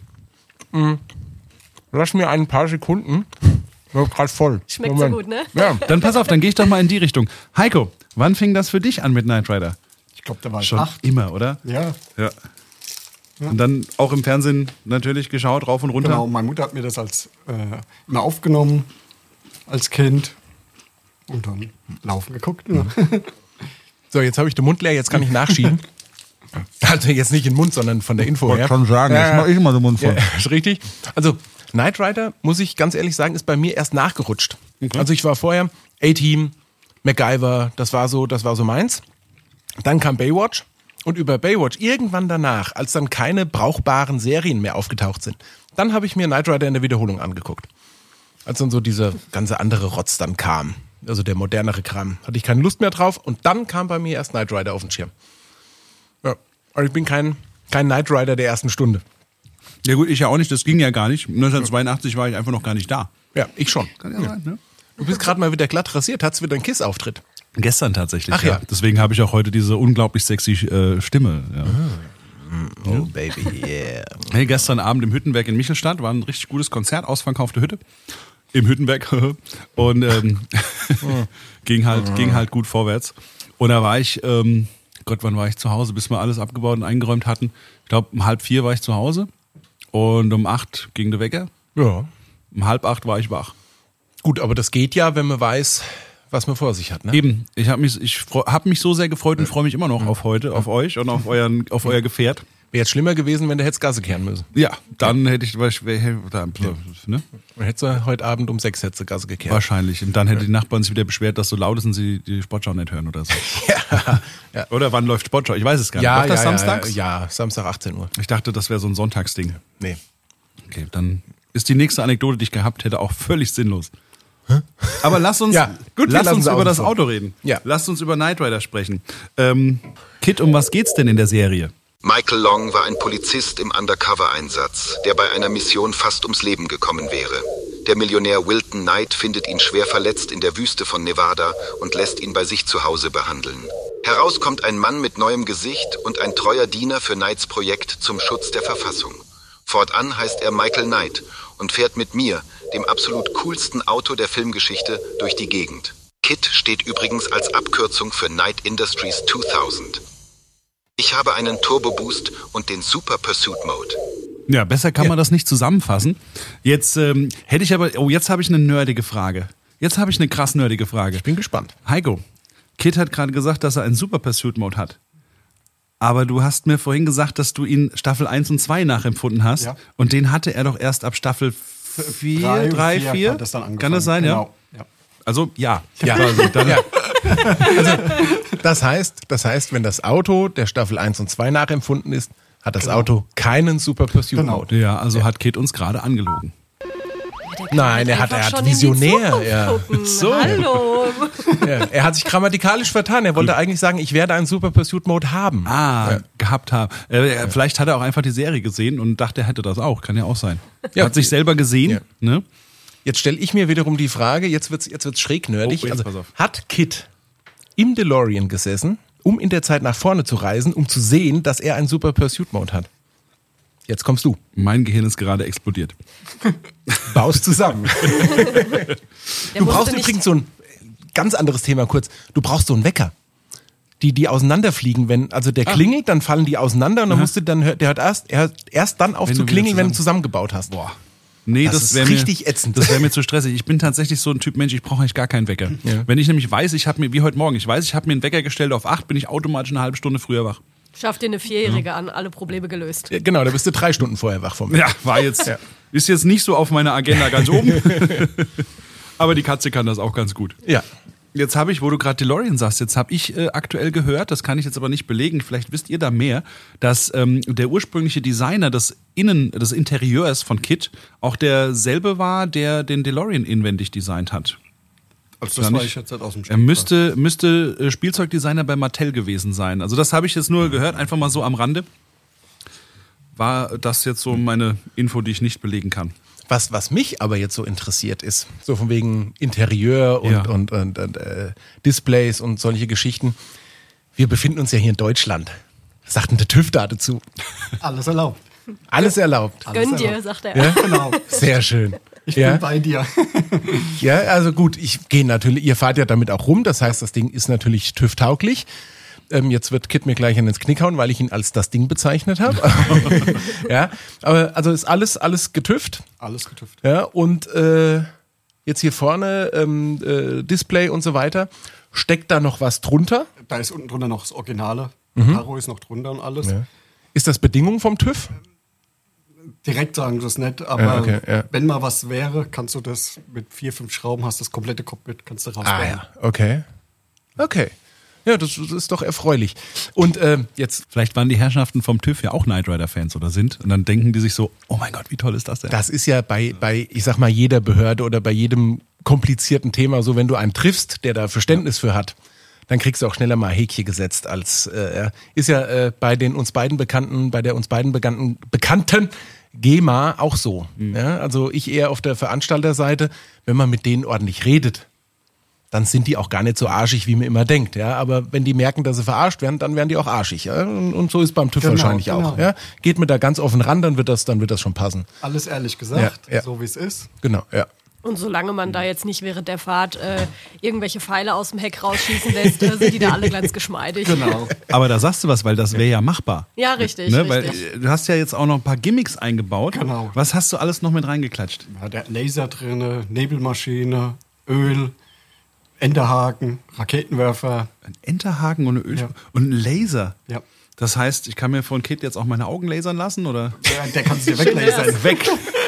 Speaker 4: lass mir ein paar Sekunden. Gerade voll.
Speaker 5: Schmeckt so gut, ne?
Speaker 4: Ja.
Speaker 3: Dann pass auf, dann gehe ich doch mal in die Richtung. Heiko, wann fing das für dich an mit Knight Rider?
Speaker 6: Ich glaube, da war ich
Speaker 3: Schon
Speaker 6: 8.
Speaker 3: immer, oder?
Speaker 6: Ja,
Speaker 3: Und dann auch im Fernsehen natürlich geschaut, rauf und runter.
Speaker 6: genau. Meine Mutter hat mir das immer aufgenommen als Kind und dann laufen geguckt. Ne?
Speaker 4: So, jetzt habe ich den Mund leer, jetzt kann ich nachschieben. Also jetzt nicht in den Mund, sondern von der Info her.
Speaker 3: sagen,
Speaker 4: das mach
Speaker 3: ich immer den Mund
Speaker 4: Ja, ist richtig. Also Knight Rider, muss ich ganz ehrlich sagen, ist bei mir erst nachgerutscht.
Speaker 3: Okay.
Speaker 4: Also ich war vorher A-Team, MacGyver, das war so meins. Dann kam Baywatch und über Baywatch irgendwann danach, als dann keine brauchbaren Serien mehr aufgetaucht sind, dann habe ich mir Knight Rider in der Wiederholung angeguckt. Als dann so dieser ganze andere Rotz dann kam, also der modernere Kram, hatte ich keine Lust mehr drauf und dann kam bei mir erst Knight Rider auf den Schirm. Ja, aber ich bin kein Knight Rider der ersten Stunde.
Speaker 3: Ja gut, ich ja auch nicht, das ging ja gar nicht. 1982 war ich einfach noch gar nicht da.
Speaker 4: Ja, ich schon.
Speaker 3: Kann ja sein, ne?
Speaker 4: Du bist gerade mal wieder glatt rasiert, hattest wieder einen Kiss-Auftritt.
Speaker 3: Gestern tatsächlich,
Speaker 4: Ach ja.
Speaker 3: Deswegen habe ich auch heute diese unglaublich sexy Stimme. Ja.
Speaker 4: Oh, baby, yeah.
Speaker 3: Hey, gestern Abend im Hüttenwerk in Michelstadt war ein richtig gutes Konzert, ausverkaufte Hütte. Im Hüttenwerk. Und ging halt gut vorwärts. Und da war ich Gott, wann war ich zu Hause, bis wir alles abgebaut und eingeräumt hatten. Ich glaube, um 7:30 war ich zu Hause und um 8 ging der Wecker.
Speaker 4: Ja.
Speaker 3: Um 7:30 war ich wach.
Speaker 4: Gut, aber das geht ja, wenn man weiß, was man vor sich hat, ne?
Speaker 3: Eben, ich habe mich so sehr gefreut und freue mich immer noch auf heute, auf euch und auf euer Gefährt.
Speaker 4: Wäre jetzt schlimmer gewesen, wenn du hättest Gasse kehren müssen.
Speaker 3: Ja, dann hätte ich, ne?
Speaker 4: Dann hättest du heute Abend um 6 hättest du Gasse gekehrt.
Speaker 3: Wahrscheinlich. Und dann hätte die Nachbarn sich wieder beschwert, dass so laut ist und sie die Sportschau nicht hören oder so.
Speaker 4: Ja.
Speaker 3: Oder wann läuft Sportschau? Ich weiß es gar nicht. Läuft das samstags?
Speaker 4: Ja, Samstag 18 Uhr.
Speaker 3: Ich dachte, das wäre so ein Sonntagsding.
Speaker 4: Nee.
Speaker 3: Okay, dann ist die nächste Anekdote, die ich gehabt hätte, auch völlig sinnlos. Aber lasst uns, lasst uns über das Auto reden.
Speaker 4: Ja.
Speaker 3: Lasst uns über Knight Rider sprechen. Kit, um was geht's denn in der Serie?
Speaker 1: Michael Long war ein Polizist im Undercover-Einsatz, der bei einer Mission fast ums Leben gekommen wäre. Der Millionär Wilton Knight findet ihn schwer verletzt in der Wüste von Nevada und lässt ihn bei sich zu Hause behandeln. Heraus kommt ein Mann mit neuem Gesicht und ein treuer Diener für Knights Projekt zum Schutz der Verfassung. Fortan heißt er Michael Knight und fährt mit mir, dem absolut coolsten Auto der Filmgeschichte, durch die Gegend. KIT steht übrigens als Abkürzung für Knight Industries 2000. Ich habe einen Turbo Boost und den Super Pursuit Mode.
Speaker 3: Ja, besser kann man das nicht zusammenfassen. Jetzt hätte ich aber, jetzt habe ich eine nerdige Frage. Jetzt habe ich eine krass nerdige Frage.
Speaker 4: Ich bin gespannt.
Speaker 3: Heiko, Kit hat gerade gesagt, dass er einen Super Pursuit Mode hat. Aber du hast mir vorhin gesagt, dass du ihn Staffel 1 und 2 nachempfunden hast.
Speaker 6: Ja.
Speaker 3: Und den hatte er doch erst ab Staffel 3, 4?
Speaker 6: Hat das dann angefangen.
Speaker 3: Kann das sein,
Speaker 6: genau.
Speaker 3: ja? Also, ja.
Speaker 4: Ja.
Speaker 3: Also, dann,
Speaker 4: Ja. Also, das heißt, wenn das Auto der Staffel 1 und 2 nachempfunden ist, hat das Auto keinen Super Pursuit Mode.
Speaker 3: Ja, also hat Kit uns gerade angelogen.
Speaker 4: Nein, er hat Visionär. Ja.
Speaker 3: So.
Speaker 5: Hallo.
Speaker 4: Ja. Er hat sich grammatikalisch vertan. Er wollte eigentlich sagen, ich werde einen Super Pursuit Mode haben.
Speaker 3: Gehabt haben. Vielleicht hat er auch einfach die Serie gesehen und dachte, er hätte das auch. Kann ja auch sein.
Speaker 4: Ja.
Speaker 3: Hat sich selber gesehen.
Speaker 4: Ja.
Speaker 3: Ne?
Speaker 4: Jetzt stelle ich mir wiederum die Frage, jetzt wird's schräg nerdig.
Speaker 3: Oh, jetzt pass
Speaker 4: Also,
Speaker 3: auf.
Speaker 4: hat Kit im DeLorean gesessen, um in der Zeit nach vorne zu reisen, um zu sehen, dass er einen Super Pursuit Mode hat? Jetzt kommst du.
Speaker 3: Mein Gehirn ist gerade explodiert.
Speaker 4: Baust zusammen. Du brauchst übrigens so ein ganz anderes Thema kurz. Du brauchst so einen Wecker. Die auseinanderfliegen, der klingelt, dann fallen die auseinander und dann der hört erst dann auf
Speaker 3: Wenn
Speaker 4: zu
Speaker 3: du wieder
Speaker 4: klingeln, wenn du zusammengebaut hast.
Speaker 3: Boah. Nee,
Speaker 4: Das
Speaker 3: das
Speaker 4: ist
Speaker 3: wäre
Speaker 4: richtig ätzend.
Speaker 3: Das wäre mir zu stressig. Ich bin tatsächlich so ein Typ Mensch, ich brauche eigentlich gar keinen Wecker.
Speaker 4: Ja.
Speaker 3: Wenn ich nämlich weiß, ich habe mir, wie heute Morgen, ich habe mir einen Wecker gestellt auf 8, bin ich automatisch eine halbe Stunde früher wach.
Speaker 5: Schafft dir eine 4-Jährige an, alle Probleme gelöst.
Speaker 4: Ja, genau, da bist du 3 Stunden vorher wach vom
Speaker 3: Ja, ist jetzt nicht so auf meiner Agenda ganz oben. Aber die Katze kann das auch ganz gut.
Speaker 4: Ja.
Speaker 3: Jetzt habe ich, wo du gerade DeLorean sagst, jetzt habe ich aktuell gehört, das kann ich jetzt aber nicht belegen, vielleicht wisst ihr da mehr, dass der ursprüngliche Designer des Interieurs von KIT auch derselbe war, der den DeLorean inwendig designt hat.
Speaker 6: Also das war ich jetzt nicht aus dem
Speaker 3: Er müsste Spielzeugdesigner bei Mattel gewesen sein. Also das habe ich jetzt nur gehört, einfach mal so am Rande. War das jetzt so meine Info, die ich nicht belegen kann.
Speaker 4: Was mich aber jetzt so interessiert ist, so von wegen Interieur und Displays und solche Geschichten. Wir befinden uns ja hier in Deutschland. Was sagt denn der TÜV da dazu?
Speaker 6: Alles erlaubt.
Speaker 4: Alles erlaubt.
Speaker 5: Gönn dir, sagt er.
Speaker 4: Ja?
Speaker 6: Genau.
Speaker 4: Sehr schön.
Speaker 6: Ich bin bei dir.
Speaker 4: Ja, also gut, ihr fahrt ja damit auch rum, das heißt, das Ding ist natürlich TÜV-tauglich. Jetzt wird Kit mir gleich ins Knick hauen, weil ich ihn als das Ding bezeichnet habe. Ja, aber also ist alles getüft.
Speaker 6: Alles getüft.
Speaker 4: Ja, und jetzt hier vorne Display und so weiter. Steckt da noch was drunter?
Speaker 6: Da ist unten drunter noch das Originale. Karo ist noch drunter und alles.
Speaker 4: Ja. Ist das Bedingung vom TÜV?
Speaker 6: Direkt sagen sie es nicht, aber
Speaker 4: ja.
Speaker 6: wenn mal was wäre, kannst du das mit 4, 5 Schrauben, hast das komplette Cockpit, kannst du rausbauen.
Speaker 4: Okay. Ja, das ist doch erfreulich. Und jetzt...
Speaker 3: Vielleicht waren die Herrschaften vom TÜV ja auch Knight Rider-Fans oder sind. Und dann denken die sich so, oh mein Gott, wie toll ist das denn?
Speaker 4: Das ist ja bei ich sag mal, jeder Behörde oder bei jedem komplizierten Thema so, wenn du einen triffst, der da Verständnis für hat, dann kriegst du auch schneller mal Häkchen gesetzt als ist ja bei der uns beiden bekannten GEMA auch so. Ja? Also ich eher auf der Veranstalterseite, wenn man mit denen ordentlich redet, dann sind die auch gar nicht so arschig, wie man immer denkt. Ja? Aber wenn die merken, dass sie verarscht werden, dann werden die auch arschig. Ja? Und so ist beim TÜV wahrscheinlich auch. Ja? Geht mir da ganz offen ran, dann wird das schon passen.
Speaker 6: Alles ehrlich gesagt,
Speaker 4: Ja.
Speaker 6: so wie es ist.
Speaker 4: Genau, ja.
Speaker 5: Und solange man da jetzt nicht während der Fahrt irgendwelche Pfeile aus dem Heck rausschießen lässt, sind die da alle ganz geschmeidig.
Speaker 6: Genau.
Speaker 3: Aber da sagst du was, weil das wäre ja machbar.
Speaker 5: Ja, richtig,
Speaker 3: Ne?
Speaker 5: richtig.
Speaker 3: Weil du hast ja jetzt auch noch ein paar Gimmicks eingebaut.
Speaker 6: Genau.
Speaker 3: Was hast du alles noch mit reingeklatscht?
Speaker 6: Ja, der Laser drinne, Nebelmaschine, Öl, Enterhaken, Raketenwerfer.
Speaker 3: Ein Enterhaken und,
Speaker 6: Ja.
Speaker 3: und ein Laser.
Speaker 6: Ja.
Speaker 3: Das heißt, ich kann mir von Kit jetzt auch meine Augen lasern lassen, oder?
Speaker 6: Der kann es dir weglasern.
Speaker 3: Weg.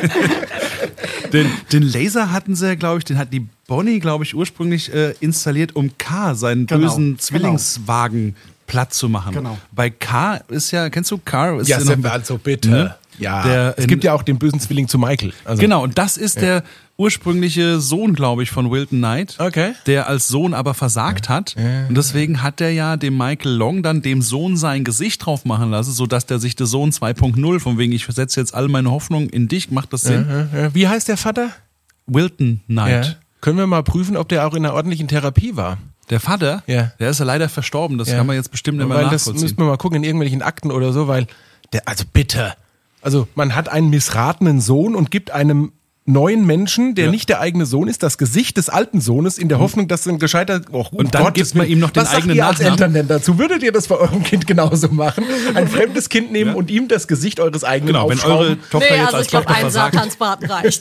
Speaker 3: Den Laser hatten sie, glaube ich, den hat die Bonnie, glaube ich, ursprünglich installiert, um K, seinen
Speaker 6: Genau,
Speaker 3: bösen Zwillingswagen, platt zu machen.
Speaker 6: Genau.
Speaker 3: Bei K ist ja, kennst du K? Ist
Speaker 4: Ja,
Speaker 3: noch-
Speaker 4: also bitte.
Speaker 3: Ne?
Speaker 4: Ja, es gibt ja auch den bösen Zwilling zu Michael. Also,
Speaker 3: Genau, und das ist der ursprüngliche Sohn, glaube ich, von Wilton Knight,
Speaker 4: Okay.
Speaker 3: der als Sohn aber versagt hat. Und deswegen hat er ja dem Michael Long dann dem Sohn sein Gesicht drauf machen lassen, sodass der sich der Sohn 2.0, von wegen, ich setze jetzt all meine Hoffnung in dich, macht das Sinn?
Speaker 4: Wie heißt der Vater?
Speaker 3: Wilton Knight.
Speaker 4: Ja. Können wir mal prüfen, ob der auch in einer ordentlichen Therapie war?
Speaker 3: Der Vater,
Speaker 4: Ja.
Speaker 3: der ist ja leider verstorben, das
Speaker 4: Ja.
Speaker 3: kann man jetzt bestimmt nicht mehr
Speaker 4: Weil das
Speaker 3: nachvollziehen.
Speaker 4: müssten wir mal gucken in irgendwelchen Akten oder so, weil also bitte. Also man hat einen missratenen Sohn und gibt einem neuen Menschen, der nicht der eigene Sohn ist, das Gesicht des alten Sohnes in der Hoffnung, dass ein gescheiter
Speaker 3: Und dann gibt man ihm noch den
Speaker 4: was sagt
Speaker 3: eigenen
Speaker 4: ihr als
Speaker 3: Nachnamen?
Speaker 4: Eltern denn dazu? Würdet ihr das bei eurem Kind genauso machen? Ein fremdes Kind nehmen und ihm das Gesicht eures eigenen
Speaker 3: Genau, wenn
Speaker 4: aufschrauben?
Speaker 3: eure Tochter
Speaker 5: Nee,
Speaker 3: jetzt
Speaker 5: also
Speaker 3: als
Speaker 5: ich glaube,
Speaker 3: Tochter
Speaker 5: ein
Speaker 3: versagt.
Speaker 5: Satansbraten reicht.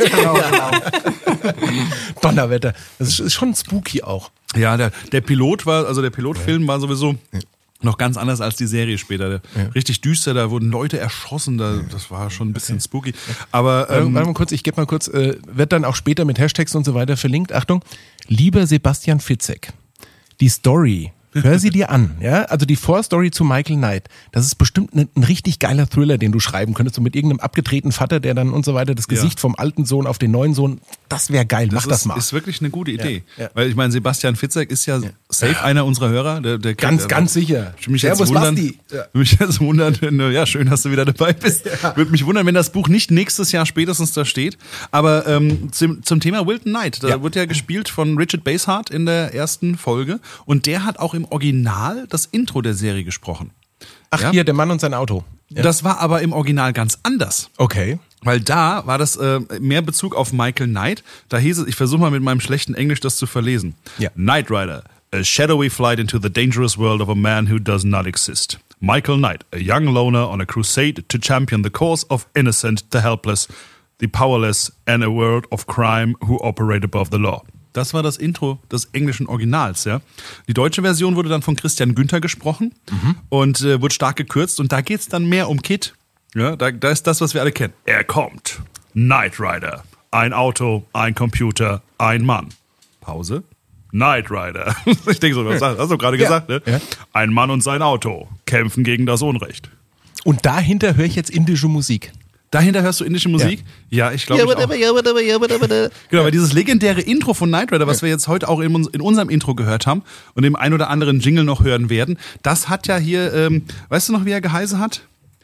Speaker 4: Donnerwetter. Das ist schon spooky auch.
Speaker 3: Ja, der Pilot war, also der Pilotfilm war sowieso noch ganz anders als die Serie später. Richtig düster, da wurden Leute erschossen, das war schon ein bisschen spooky. Aber
Speaker 4: Warte mal kurz, ich gebe mal kurz, wird dann auch später mit Hashtags und so weiter verlinkt. Achtung, lieber Sebastian Fitzek, die Story, hör sie dir an, ja, also die Vorstory zu Michael Knight, das ist bestimmt ein richtig geiler Thriller, den du schreiben könntest, so mit irgendeinem abgetretenen Vater, der dann und so weiter das Gesicht vom alten Sohn auf den neuen Sohn, das wäre geil, mach das mal.
Speaker 3: Ist wirklich eine gute Idee.
Speaker 4: Ja.
Speaker 3: Weil ich meine, Sebastian Fitzek ist ja safe einer unserer Hörer. Der
Speaker 4: Ganz, ganz sicher.
Speaker 3: Würde mich jetzt
Speaker 4: Servus,
Speaker 3: wundern,
Speaker 4: Basti. Ja.
Speaker 3: mich jetzt wundern, wenn du, ja, schön, dass du wieder dabei bist. Würde mich wundern, wenn das Buch nicht nächstes Jahr spätestens da steht. Aber zum Thema Wilton Knight, da wird ja gespielt von Richard Basehart in der ersten Folge. Und der hat auch im Original das Intro der Serie gesprochen.
Speaker 4: Ach,
Speaker 3: Ja.
Speaker 4: hier, der Mann und sein Auto. Ja.
Speaker 3: Das war aber im Original ganz anders.
Speaker 4: Okay.
Speaker 3: Weil da war das mehr Bezug auf Michael Knight. Da hieß es, ich versuche mal mit meinem schlechten Englisch das zu verlesen.
Speaker 4: Ja.
Speaker 3: Knight Rider, a shadowy flight into the dangerous world of a man who does not exist. Michael Knight, a young loner on a crusade to champion the cause of innocent, the helpless, the powerless and a world of crime who operate above the law. Das war das Intro des englischen Originals, ja. Die deutsche Version wurde dann von Christian Günther gesprochen und wurde stark gekürzt und da geht's dann mehr um Kit. Ja, da ist das, was wir alle kennen. Er kommt. Knight Rider. Ein Auto, ein Computer, ein Mann. Pause. Knight Rider. Ich denke so, was hast du gerade gesagt, ne?
Speaker 4: Ja.
Speaker 3: Ein Mann und sein Auto kämpfen gegen das Unrecht.
Speaker 4: Und dahinter höre ich jetzt indische Musik.
Speaker 3: Dahinter hörst du indische Musik? Ja, ich glaube auch. Genau, weil dieses legendäre Intro von Knight Rider, was wir jetzt heute auch in unserem Intro gehört haben und dem ein oder anderen Jingle noch hören werden, das hat ja hier, weißt du noch, wie er geheißen hat?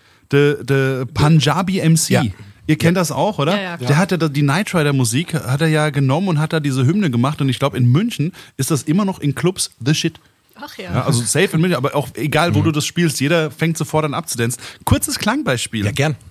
Speaker 3: Der Punjabi MC.
Speaker 4: Ja.
Speaker 3: Ihr kennt das auch, oder?
Speaker 5: Ja, ja, klar.
Speaker 3: Der hat ja die Knight Rider Musik, hat er ja genommen und hat da diese Hymne gemacht und ich glaube in München ist das immer noch in Clubs the shit.
Speaker 5: Ach ja.
Speaker 3: Ja, also safe in München, aber auch egal, wo du das spielst, jeder fängt sofort an abzudancen. Kurzes Klangbeispiel.
Speaker 4: Ja, gern.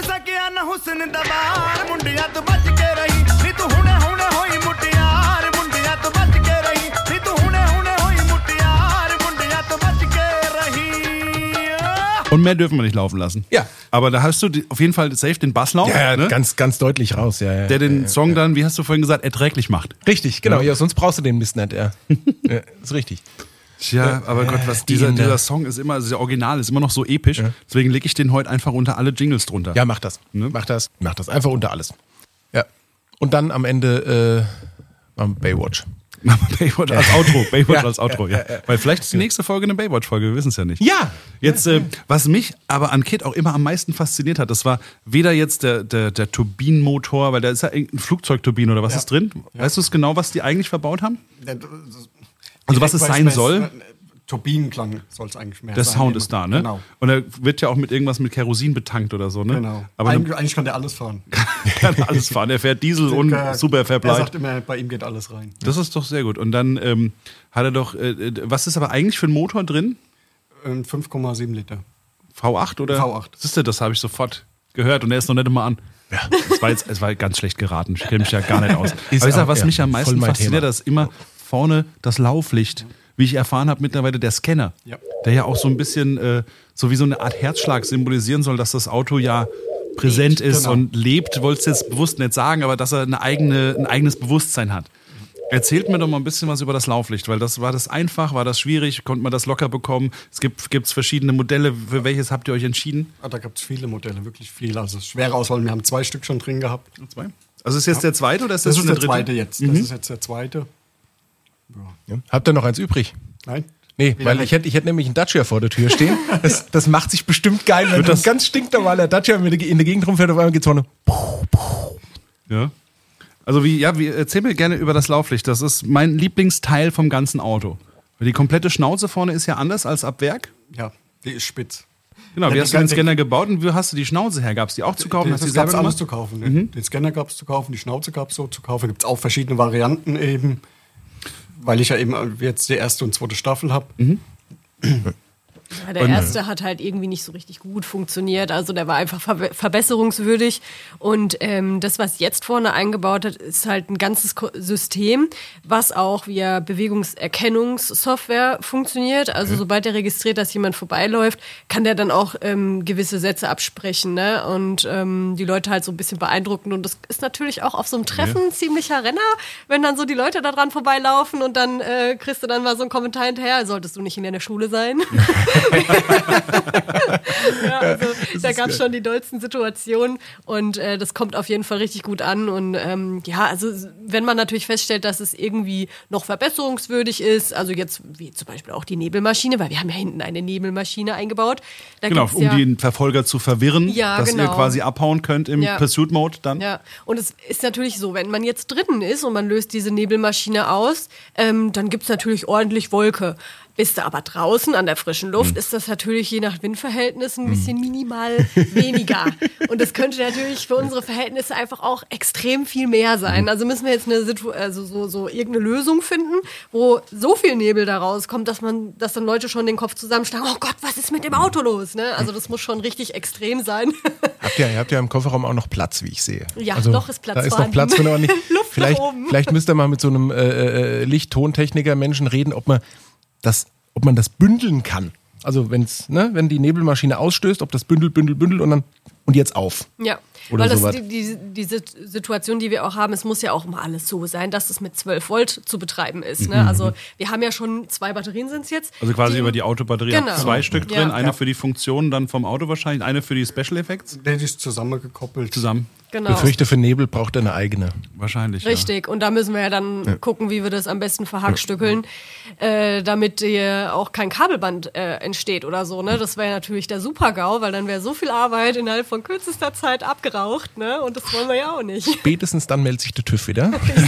Speaker 3: Und mehr dürfen wir nicht laufen lassen.
Speaker 4: Ja.
Speaker 3: Aber da hast du auf jeden Fall safe den Basslauf,
Speaker 4: Ja,
Speaker 3: ne?
Speaker 4: ganz, ganz deutlich raus, ja.
Speaker 3: Der den Song dann, wie hast du vorhin gesagt, erträglich macht.
Speaker 4: Richtig, genau. Ja, sonst brauchst du den Mist nicht, ja. Ja, ist richtig.
Speaker 3: Tja, aber Gott, was
Speaker 4: die
Speaker 3: dieser
Speaker 4: in der-
Speaker 3: Song ist immer, also der Original ist immer noch so episch. Deswegen lege ich den heute einfach unter alle Jingles drunter.
Speaker 4: Ja, mach das.
Speaker 3: Ne?
Speaker 4: Mach das. Mach das. Einfach unter alles. Ja. Und dann am Ende Baywatch.
Speaker 3: Baywatch als Outro. Baywatch
Speaker 4: Ja,
Speaker 3: als Outro, ja. Weil vielleicht ist die nächste Folge eine Baywatch-Folge, wir wissen es ja nicht.
Speaker 4: Ja.
Speaker 3: Jetzt, was mich aber an Kit auch immer am meisten fasziniert hat, das war weder jetzt der Turbinenmotor, weil da ist ja irgendein Flugzeugturbine oder was ist drin? Weißt du es genau, was die eigentlich verbaut haben? Also was es sein soll?
Speaker 6: Turbinenklang soll es eigentlich mehr
Speaker 3: Der
Speaker 6: sein.
Speaker 3: Sound ist da, ne?
Speaker 6: Genau.
Speaker 3: Und er wird ja auch mit irgendwas mit Kerosin betankt oder so, ne?
Speaker 6: Genau.
Speaker 3: Aber
Speaker 6: Eigentlich kann der alles fahren.
Speaker 3: kann alles fahren. Er fährt Diesel und super
Speaker 6: Er
Speaker 3: Fairplay.
Speaker 6: sagt immer, bei ihm geht alles rein.
Speaker 3: Das ist doch sehr gut. Und dann hat er doch, was ist aber eigentlich für ein Motor drin?
Speaker 6: 5,7 Liter.
Speaker 3: V8 oder?
Speaker 6: V8.
Speaker 3: Siehst du, das habe ich sofort gehört und er ist noch nicht immer an.
Speaker 4: Ja.
Speaker 3: Es war ganz schlecht geraten. Ich kenne mich ja gar nicht aus.
Speaker 4: Ist
Speaker 3: Aber ich sag,
Speaker 4: auch,
Speaker 3: was
Speaker 4: ja,
Speaker 3: mich am
Speaker 4: voll
Speaker 3: meisten
Speaker 4: mein
Speaker 3: fasziniert,
Speaker 4: Thema.
Speaker 3: das ist immer vorne das Lauflicht. Wie ich erfahren habe, mittlerweile der Scanner,
Speaker 6: Ja.
Speaker 3: der ja auch so ein bisschen so wie so eine Art Herzschlag symbolisieren soll, dass das Auto ja präsent ist
Speaker 6: genau.
Speaker 3: und lebt, wolltest du jetzt bewusst nicht sagen, aber dass er ein eigenes Bewusstsein hat. Erzählt mir doch mal ein bisschen was über das Lauflicht, weil war das einfach, war das schwierig, konnte man das locker bekommen? Gibt's verschiedene Modelle, für welches habt ihr euch entschieden?
Speaker 6: Da gab es viele Modelle, wirklich viele. Also schwere Auswahl, wir haben 2 Stück schon drin gehabt.
Speaker 3: Zwei? Also ist jetzt der zweite oder ist das
Speaker 6: Das
Speaker 3: schon
Speaker 6: ist
Speaker 3: der
Speaker 6: der
Speaker 3: dritte?
Speaker 6: zweite jetzt. Das ist jetzt der zweite.
Speaker 4: Ja. Habt ihr noch eins übrig?
Speaker 6: Nein?
Speaker 4: Nee,
Speaker 6: Wieder
Speaker 4: weil
Speaker 6: weg.
Speaker 4: ich hätte nämlich einen Dacia vor der Tür stehen. Das macht sich bestimmt geil, wenn das ganz stinknormaler Dacia in der Gegend rumfährt, auf einmal geht's vorne.
Speaker 3: Ja. Also erzähl mir gerne über das Lauflicht. Das ist mein Lieblingsteil vom ganzen Auto. Weil die komplette Schnauze vorne ist ja anders als ab Werk.
Speaker 6: Ja, die ist spitz.
Speaker 3: Genau,
Speaker 6: Ja,
Speaker 3: wie
Speaker 6: die
Speaker 3: hast du den
Speaker 6: ganze-
Speaker 3: Scanner gebaut und wie hast du die Schnauze her? Gab es die auch zu kaufen? Hast du die
Speaker 6: Das gab
Speaker 3: selber
Speaker 6: es alles
Speaker 3: gemacht?
Speaker 6: zu kaufen. Ne? Den Scanner gab es zu kaufen, die Schnauze gab es so zu kaufen. Gibt es auch verschiedene Varianten eben, weil ich ja eben jetzt die erste und zweite Staffel habe.
Speaker 5: Ja, der erste hat halt irgendwie nicht so richtig gut funktioniert. Also der war einfach verbesserungswürdig. Und das, was jetzt vorne eingebaut hat, ist halt ein ganzes System, was auch via Bewegungserkennungssoftware funktioniert. Also sobald er registriert, dass jemand vorbeiläuft, kann der dann auch gewisse Sätze absprechen, ne? Und die Leute halt so ein bisschen beeindrucken. Und das ist natürlich auch auf so einem Treffen ein ziemlicher Renner, wenn dann so die Leute da dran vorbeilaufen und dann kriegst du dann mal so einen Kommentar hinterher, solltest du nicht in der Schule sein? Ja, also da gab es schon die dollsten Situationen und das kommt auf jeden Fall richtig gut an. Und ja, also wenn man natürlich feststellt, dass es irgendwie noch verbesserungswürdig ist, also jetzt wie zum Beispiel auch die Nebelmaschine, weil wir haben ja hinten eine Nebelmaschine eingebaut. Da
Speaker 3: Genau,
Speaker 5: gibt's
Speaker 3: um den Verfolger zu verwirren,
Speaker 5: Ja,
Speaker 3: dass ihr
Speaker 5: genau.
Speaker 3: quasi abhauen könnt im
Speaker 5: Ja.
Speaker 3: Pursuit-Mode dann.
Speaker 5: Ja, und es ist natürlich so, wenn man jetzt drinnen ist und man löst diese Nebelmaschine aus, dann gibt's natürlich ordentlich Wolke. Bist du aber draußen an der frischen Luft, ist das natürlich je nach Windverhältnis ein bisschen minimal weniger. Und das könnte natürlich für unsere Verhältnisse einfach auch extrem viel mehr sein. Also müssen wir jetzt so irgendeine Lösung finden, wo so viel Nebel da rauskommt, dass dann Leute schon den Kopf zusammenschlagen, oh Gott, was ist mit dem Auto los? Ne? Also das muss schon richtig extrem sein.
Speaker 4: Ihr habt ja im Kofferraum auch noch Platz, wie ich sehe.
Speaker 5: Ja,
Speaker 4: also,
Speaker 5: noch ist Platz
Speaker 4: Da ist noch
Speaker 5: vorhanden.
Speaker 4: Platz für ordentlich.
Speaker 5: Luft nach oben.
Speaker 4: Vielleicht müsst ihr mal mit so einem Licht-Tontechniker-Menschen reden, ob man das bündeln kann. Also wenn die Nebelmaschine ausstößt, ob das bündelt und jetzt auf.
Speaker 5: Ja,
Speaker 4: Oder
Speaker 5: weil das
Speaker 4: sowas.
Speaker 5: diese Situation, die wir auch haben, es muss ja auch mal alles so sein, dass es mit 12 Volt zu betreiben ist. Ne? Also wir haben ja schon 2 Batterien sind es jetzt.
Speaker 3: Also quasi über die Autobatterie
Speaker 5: Genau.
Speaker 3: 2 Stück drin,
Speaker 5: Ja.
Speaker 3: eine für die Funktion dann vom Auto wahrscheinlich, eine für die Special Effects
Speaker 6: Der ist zusammengekoppelt.
Speaker 3: zusammen.
Speaker 5: Genau.
Speaker 4: Befürchte, für Nebel braucht er eine eigene.
Speaker 3: Wahrscheinlich.
Speaker 5: Richtig, und da müssen wir ja dann gucken, wie wir das am besten verhackstückeln, damit hier auch kein Kabelband entsteht oder so. Ne? Das wäre natürlich der Super-GAU, weil dann wäre so viel Arbeit innerhalb von kürzester Zeit abgeraucht, ne? Und das wollen wir ja auch nicht.
Speaker 4: Spätestens dann meldet sich der TÜV wieder.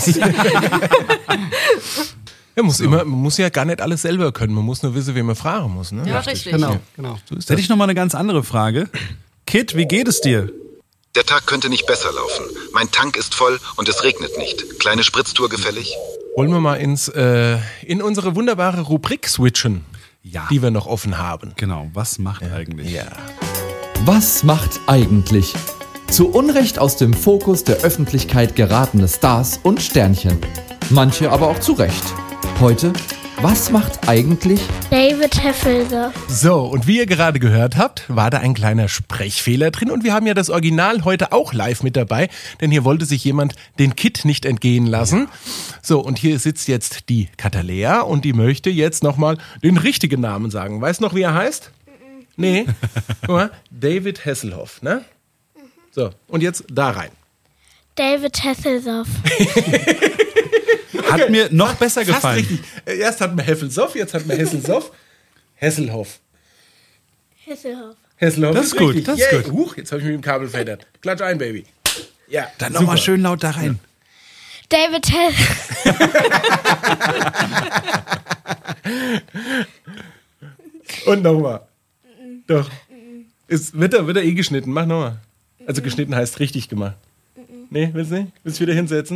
Speaker 4: Man muss ja gar nicht alles selber können. Man muss nur wissen, wen man fragen muss. Ne?
Speaker 5: Ja, richtig.
Speaker 6: Genau.
Speaker 4: So ist
Speaker 3: Jetzt
Speaker 4: das.
Speaker 3: hätte ich noch mal eine ganz andere Frage. Kit, wie geht es dir?
Speaker 1: Der Tag könnte nicht besser laufen. Mein Tank ist voll und es regnet nicht. Kleine Spritztour gefällig?
Speaker 4: Wollen wir mal in unsere wunderbare Rubrik switchen,
Speaker 3: Ja.
Speaker 4: die wir noch offen haben.
Speaker 3: Genau, was macht eigentlich?
Speaker 4: Ja.
Speaker 2: Was macht eigentlich? Zu Unrecht aus dem Fokus der Öffentlichkeit geratene Stars und Sternchen. Manche aber auch zu Recht. Heute, was macht eigentlich?
Speaker 8: David Hasselhoff.
Speaker 4: So, und wie ihr gerade gehört habt, war da ein kleiner Sprechfehler drin und wir haben ja das Original heute auch live mit dabei, denn hier wollte sich jemand den Kit nicht entgehen lassen. So, und hier sitzt jetzt die Katalea und die möchte jetzt nochmal den richtigen Namen sagen. Weißt du noch, wie er heißt? Nee. Guck mal, David Hasselhoff, ne? So, und jetzt da rein.
Speaker 8: David Hasselhoff.
Speaker 3: Hat mir noch besser
Speaker 4: Fast
Speaker 3: gefallen.
Speaker 4: richtig. Erst hatten wir Hesselhoff, jetzt hatten wir Hesselhoff. Hasselhoff.
Speaker 8: Hasselhoff.
Speaker 4: Hasselhoff
Speaker 3: Das ist gut,
Speaker 4: richtig.
Speaker 3: das ist
Speaker 4: Yay.
Speaker 3: gut.
Speaker 4: Huch, jetzt habe ich mich im Kabel verheddert. Klatsch ein, Baby. Ja,
Speaker 3: Dann nochmal schön laut da rein.
Speaker 8: David Hasselhoff.
Speaker 4: Und nochmal. Doch. Wird er eh geschnitten. Mach nochmal. Also geschnitten heißt richtig gemacht. Nee, willst du nicht? Willst du wieder hinsetzen?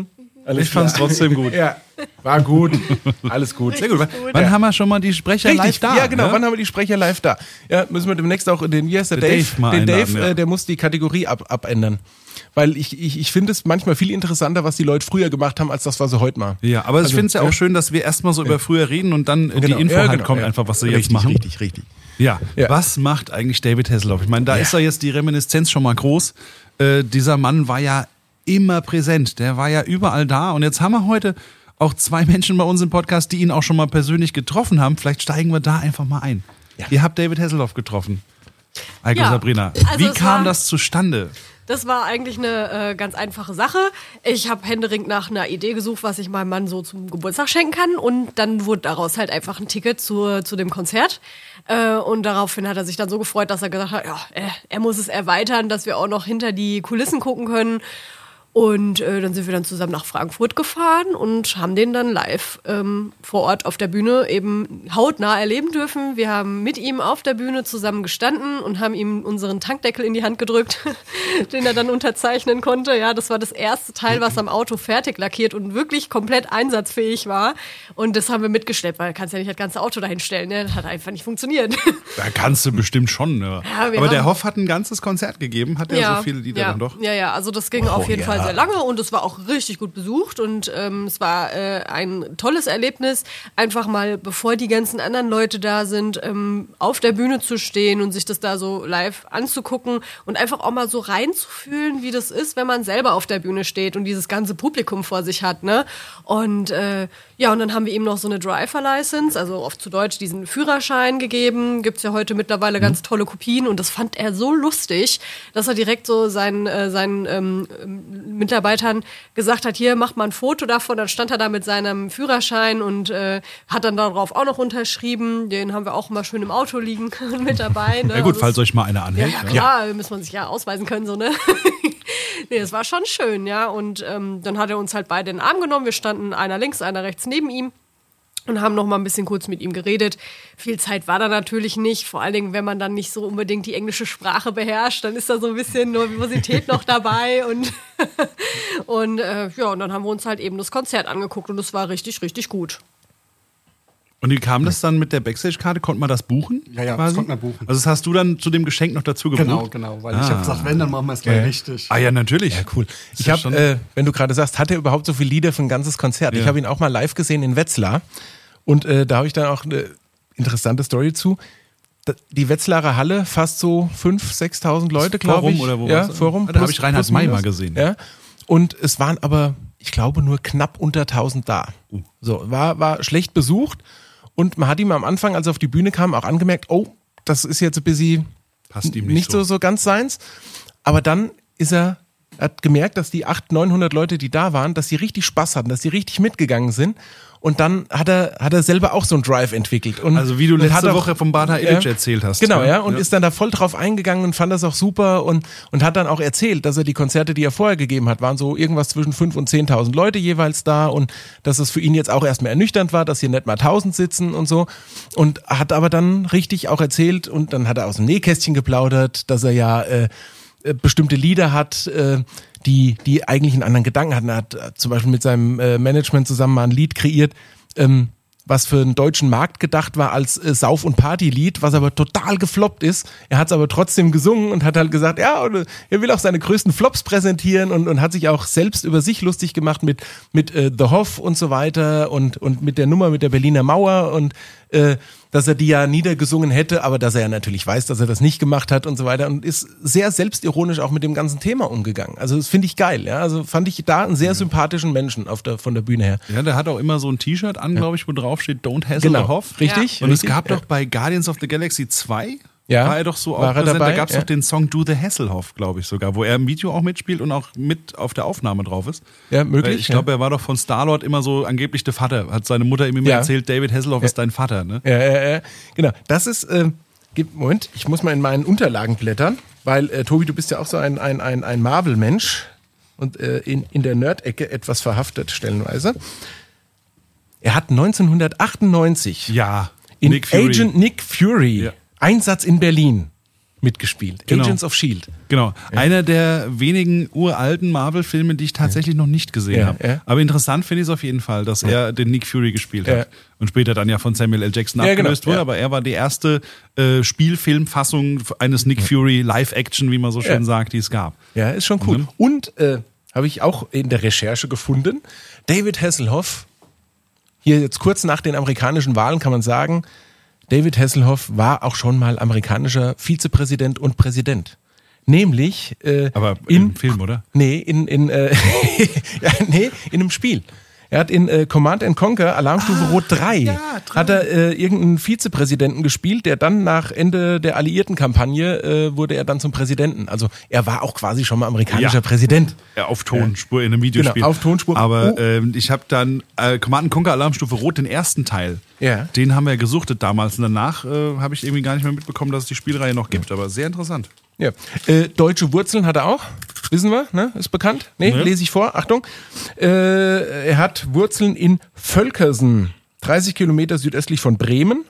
Speaker 3: Ich fand es trotzdem gut.
Speaker 4: Ja, war gut. Alles gut.
Speaker 3: Sehr gut. Wann haben wir schon mal die Sprecher live da?
Speaker 4: Ja, genau.
Speaker 3: Ne?
Speaker 4: Wann haben wir die Sprecher live da? Ja, müssen wir demnächst auch wie heißt der
Speaker 3: Der
Speaker 4: Dave?
Speaker 3: Dave mal
Speaker 4: Den
Speaker 3: einladen,
Speaker 4: Dave,
Speaker 3: ja.
Speaker 4: der muss die Kategorie abändern. Weil ich finde es manchmal viel interessanter, was die Leute früher gemacht haben, als das, was sie heute machen.
Speaker 3: Ja, aber ich finde es ja auch schön, dass wir erstmal so über früher reden und dann die Info halt kommt, einfach, was sie jetzt machen.
Speaker 4: Richtig.
Speaker 3: Ja.
Speaker 4: Ja.
Speaker 3: Was macht eigentlich David Hasselhoff? Ich meine, da ist ja jetzt die Reminiszenz schon mal groß. Dieser Mann war ja immer präsent. Der war ja überall da. Und jetzt haben wir heute auch 2 Menschen bei uns im Podcast, die ihn auch schon mal persönlich getroffen haben. Vielleicht steigen wir da einfach mal ein. Ja. Ihr habt David Hasselhoff getroffen. Eiko,
Speaker 5: Ja.
Speaker 3: Sabrina.
Speaker 5: Also
Speaker 3: Wie
Speaker 5: es
Speaker 3: kam
Speaker 5: war-
Speaker 3: das zustande?
Speaker 5: Das war eigentlich eine ganz einfache Sache. Ich habe händeringend nach einer Idee gesucht, was ich meinem Mann so zum Geburtstag schenken kann. Und dann wurde daraus halt einfach ein Ticket zu dem Konzert. Und daraufhin hat er sich dann so gefreut, dass er gesagt hat, ja, er muss es erweitern, dass wir auch noch hinter die Kulissen gucken können. Und dann sind wir dann zusammen nach Frankfurt gefahren und haben den dann live vor Ort auf der Bühne eben hautnah erleben dürfen. Wir haben mit ihm auf der Bühne zusammen gestanden und haben ihm unseren Tankdeckel in die Hand gedrückt, den er dann unterzeichnen konnte. Ja, das war das erste Teil, was am Auto fertig lackiert und wirklich komplett einsatzfähig war. Und das haben wir mitgeschleppt, weil du kannst ja nicht das ganze Auto dahin stellen. Ne? Das hat einfach nicht funktioniert.
Speaker 3: Da kannst du bestimmt schon. Ja.
Speaker 5: Ja, wir
Speaker 3: Aber der
Speaker 5: haben-
Speaker 3: Hoff hat ein ganzes Konzert gegeben. Hat er so viele Lieder dann doch?
Speaker 5: Ja, also das ging auf jeden Fall sehr lange und es war auch richtig gut besucht und es war ein tolles Erlebnis, einfach mal, bevor die ganzen anderen Leute da sind, auf der Bühne zu stehen und sich das da so live anzugucken und einfach auch mal so reinzufühlen, wie das ist, wenn man selber auf der Bühne steht und dieses ganze Publikum vor sich hat, ne? Und und dann haben wir ihm noch so eine Driver-License, also auf zu Deutsch diesen Führerschein gegeben. Gibt's ja heute mittlerweile ganz tolle Kopien und das fand er so lustig, dass er direkt so seinen Mitarbeitern gesagt hat, hier, macht mal ein Foto davon. Dann stand er da mit seinem Führerschein und hat dann darauf auch noch unterschrieben. Den haben wir auch mal schön im Auto liegen mit dabei. Ne?
Speaker 3: Ja gut,
Speaker 5: Also
Speaker 3: falls euch mal einer
Speaker 5: ja,
Speaker 3: anhält.
Speaker 5: ja, klar, muss man sich ja ausweisen können, so, ne? Nee, es war schon schön, ja. Und dann hat er uns halt beide in den Arm genommen. Wir standen einer links, einer rechts neben ihm und haben noch mal ein bisschen kurz mit ihm geredet. Viel Zeit war da natürlich nicht. Vor allen Dingen, wenn man dann nicht so unbedingt die englische Sprache beherrscht, dann ist da so ein bisschen Nervosität noch dabei. Und und dann haben wir uns halt eben das Konzert angeguckt und es war richtig, richtig gut.
Speaker 3: Und wie kam das dann mit der Backstage-Karte? Konnte man das buchen?
Speaker 6: Ja, das
Speaker 3: quasi?
Speaker 6: konnte man buchen.
Speaker 3: Also das hast du dann zu dem Geschenk noch dazu gebucht?
Speaker 6: Genau, weil ich habe gesagt, wenn, dann machen wir es gleich richtig.
Speaker 3: Ah ja, natürlich.
Speaker 4: Ja, cool.
Speaker 3: Ist
Speaker 4: Ich
Speaker 3: ja
Speaker 4: habe,
Speaker 3: schon-
Speaker 4: wenn du gerade sagst, hat er überhaupt so viele Lieder für ein ganzes Konzert?
Speaker 3: Ja.
Speaker 4: Ich habe ihn auch mal live gesehen in Wetzlar und da habe ich dann auch eine interessante Story zu. Die Wetzlarer Halle, fast so 5.000, 6.000 Leute, glaube ich.
Speaker 3: Forum oder wo
Speaker 4: ja,
Speaker 3: war's?
Speaker 4: Forum.
Speaker 3: Da habe ich Reinhard May mal gesehen.
Speaker 4: Ja. Und es waren aber, ich glaube, nur knapp unter 1.000 da. So, war schlecht besucht. Und man hat ihm am Anfang, als er auf die Bühne kam, auch angemerkt, oh, das ist jetzt ein bisschen
Speaker 3: Passt ihm
Speaker 4: nicht so ganz seins. Aber dann hat gemerkt, dass die 800, 900 Leute, die da waren, dass sie richtig Spaß hatten, dass sie richtig mitgegangen sind. Und dann hat er selber auch so einen Drive entwickelt. Und,
Speaker 3: Also wie du
Speaker 4: und hat
Speaker 3: letzte
Speaker 4: auch-
Speaker 3: Woche vom Bada Illich erzählt hast.
Speaker 4: Genau,
Speaker 3: ne?
Speaker 4: ja. Und ist dann da voll drauf eingegangen und fand das auch super und hat dann auch erzählt, dass er die Konzerte, die er vorher gegeben hat, waren so irgendwas zwischen 5.000 und 10.000 Leute jeweils da und dass es für ihn jetzt auch erstmal ernüchternd war, dass hier nicht mal 1.000 sitzen und so. Und hat aber dann richtig auch erzählt und dann hat er aus dem Nähkästchen geplaudert, dass er ja bestimmte Lieder hat, die eigentlich einen anderen Gedanken hatten. Er hat zum Beispiel mit seinem Management zusammen mal ein Lied kreiert, was für einen deutschen Markt gedacht war als Sauf- und Partylied, was aber total gefloppt ist. Er hat es aber trotzdem gesungen und hat halt gesagt, ja, und er will auch seine größten Flops präsentieren und hat sich auch selbst über sich lustig gemacht mit The Hoff und so weiter und mit der Nummer mit der Berliner Mauer und dass er die ja niedergesungen hätte, aber dass er ja natürlich weiß, dass er das nicht gemacht hat und so weiter und ist sehr selbstironisch auch mit dem ganzen Thema umgegangen. Also das finde ich geil, ja. Also fand ich da einen sehr sympathischen Menschen von der Bühne her.
Speaker 3: Ja, der hat auch immer so ein T-Shirt an, glaube ich, wo drauf steht Don't Hassle
Speaker 4: Genau,
Speaker 3: the Hoff.
Speaker 4: richtig.
Speaker 3: Und es
Speaker 4: richtig,
Speaker 3: gab
Speaker 4: ja.
Speaker 3: doch bei Guardians of the Galaxy 2,
Speaker 4: Ja,
Speaker 3: war er doch so auch
Speaker 4: war er
Speaker 3: präsent,
Speaker 4: dabei,
Speaker 3: da gab es
Speaker 4: ja.
Speaker 3: doch den Song Do the Hasselhoff, glaube ich sogar, wo er im Video auch mitspielt und auch mit auf der Aufnahme drauf ist.
Speaker 4: Ja, möglich.
Speaker 3: Ich glaube, er war doch von Star-Lord immer so angeblich der Vater, hat seine Mutter ihm immer
Speaker 4: Ja.
Speaker 3: erzählt, David Hasselhoff ist dein Vater, ne?
Speaker 4: Ja, genau. Das ist, Moment, ich muss mal in meinen Unterlagen blättern, weil, Tobi, du bist ja auch so ein Marvel-Mensch und in der Nerd-Ecke etwas verhaftet, stellenweise. Er hat 1998
Speaker 3: Ja,
Speaker 4: in
Speaker 3: Nick Fury.
Speaker 4: Agent Nick Fury
Speaker 3: Ja.
Speaker 4: Einsatz in Berlin mitgespielt.
Speaker 3: Genau.
Speaker 4: Agents of S.H.I.E.L.D.
Speaker 3: Genau. Einer der wenigen uralten Marvel-Filme, die ich tatsächlich noch nicht gesehen habe.
Speaker 4: Ja.
Speaker 3: Aber interessant finde ich es auf jeden Fall, dass er den Nick Fury gespielt hat.
Speaker 4: Ja.
Speaker 3: Und später dann ja von Samuel L. Jackson
Speaker 4: Ja,
Speaker 3: abgelöst
Speaker 4: genau.
Speaker 3: wurde.
Speaker 4: Ja.
Speaker 3: Aber er war die erste Spielfilmfassung eines Nick Fury Live-Action, wie man so schön sagt, die es gab.
Speaker 4: Ja, ist schon cool. Und habe ich auch in der Recherche gefunden, David Hasselhoff, hier jetzt kurz nach den amerikanischen Wahlen kann man sagen, David Hasselhoff war auch schon mal amerikanischer Vizepräsident und Präsident. Nämlich
Speaker 3: Aber im Film, oder?
Speaker 4: Nee, in einem Spiel. Er hat in Command & Conquer Alarmstufe Rot 3 hat er irgendeinen Vizepräsidenten gespielt, der dann nach Ende der Alliierten-Kampagne wurde er dann zum Präsidenten. Also er war auch quasi schon mal amerikanischer Präsident.
Speaker 3: Ja, auf Tonspur in einem Videospiel.
Speaker 4: Genau, auf Tonspur.
Speaker 3: Aber ich habe dann Command & Conquer Alarmstufe Rot, den ersten Teil, den haben wir gesuchtet damals. Und danach habe ich irgendwie gar nicht mehr mitbekommen, dass es die Spielreihe noch gibt. Aber sehr interessant.
Speaker 4: Ja. Deutsche Wurzeln hat er auch. Wissen wir, ne? Ist bekannt. Nee, lese ich vor. Achtung. Er hat Wurzeln in Völkersen, 30 Kilometer südöstlich von Bremen.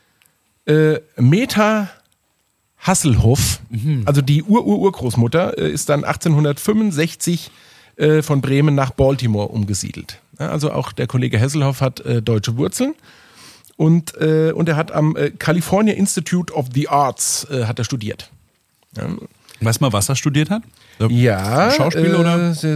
Speaker 4: Meta Hasselhoff, also die Urgroßmutter, ist dann 1865 von Bremen nach Baltimore umgesiedelt. Ja, also auch der Kollege Hasselhoff hat deutsche Wurzeln. Und er hat am California Institute of the Arts hat er studiert. Ja.
Speaker 3: Weißt du mal, was er studiert hat?
Speaker 4: Ja.
Speaker 3: Schauspiel oder?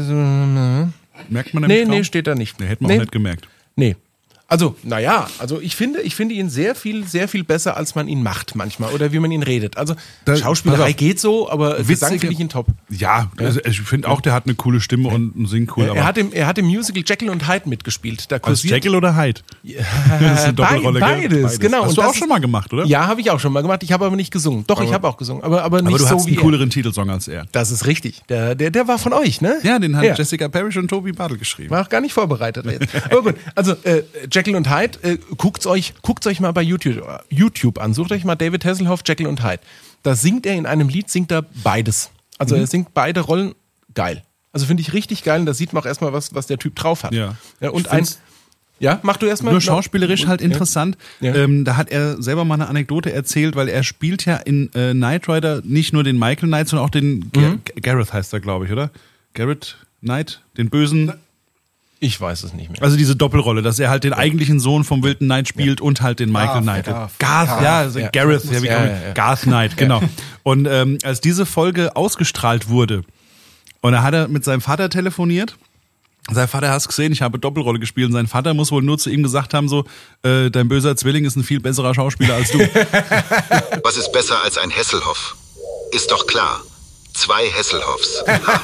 Speaker 3: Merkt man nämlich
Speaker 4: Nee,
Speaker 3: kaum?
Speaker 4: steht da nicht.
Speaker 3: Nee, hätte man auch nicht gemerkt.
Speaker 4: Nee. Also, naja, ich finde ihn sehr viel besser, als man ihn macht manchmal oder wie man ihn redet. Also, Schauspielerei geht so, aber Gesang finde ich ihn top.
Speaker 3: Ja, also ich finde auch, der hat eine coole Stimme und singt cool.
Speaker 4: Er hat im Musical Jekyll und Hyde mitgespielt. Da
Speaker 3: als Jekyll oder Hyde? Das ist eine Doppelrolle, gell?
Speaker 4: Beides, genau.
Speaker 3: Hast
Speaker 4: Und
Speaker 3: du
Speaker 4: das
Speaker 3: auch schon mal gemacht, oder?
Speaker 4: Ja, habe ich auch schon mal gemacht. Ich habe aber nicht gesungen. Doch, ich habe auch gesungen, aber nicht
Speaker 3: Aber du
Speaker 4: so
Speaker 3: hast
Speaker 4: wie
Speaker 3: einen
Speaker 4: er.
Speaker 3: cooleren Titelsong als er.
Speaker 4: Das ist richtig. Der war von euch, ne?
Speaker 3: Ja, den hat Jessica Parrish und Toby Bartle geschrieben.
Speaker 4: War auch gar nicht vorbereitet jetzt. Aber gut, also Jekyll und Hyde, guckt's euch mal bei YouTube an. Sucht euch mal David Hasselhoff, Jekyll und Hyde. Da singt er in einem Lied, singt er beides. Also er singt beide Rollen geil. Also finde ich richtig geil und da sieht man auch erstmal, was der Typ drauf hat.
Speaker 3: Ja.
Speaker 4: Und mach du erstmal.
Speaker 3: Nur schauspielerisch halt interessant.
Speaker 4: Ja.
Speaker 3: Da hat er selber mal eine Anekdote erzählt, weil er spielt ja in Knight Rider nicht nur den Michael Knight, sondern auch den Gareth heißt er, glaube ich, oder? Gareth Knight, den bösen.
Speaker 4: Ich weiß es nicht mehr.
Speaker 3: Also diese Doppelrolle, dass er halt den eigentlichen Sohn vom wilden Knight spielt und halt den Michael Knight. Gareth, Garth Knight, genau. Und als diese Folge ausgestrahlt wurde, und da hat er mit seinem Vater telefoniert. Sein Vater, hast gesehen, ich habe Doppelrolle gespielt. Und sein Vater muss wohl nur zu ihm gesagt haben, so, dein böser Zwilling ist ein viel besserer Schauspieler als du.
Speaker 1: Was ist besser als ein Hasselhoff? Ist doch klar. 2 Hasselhoffs.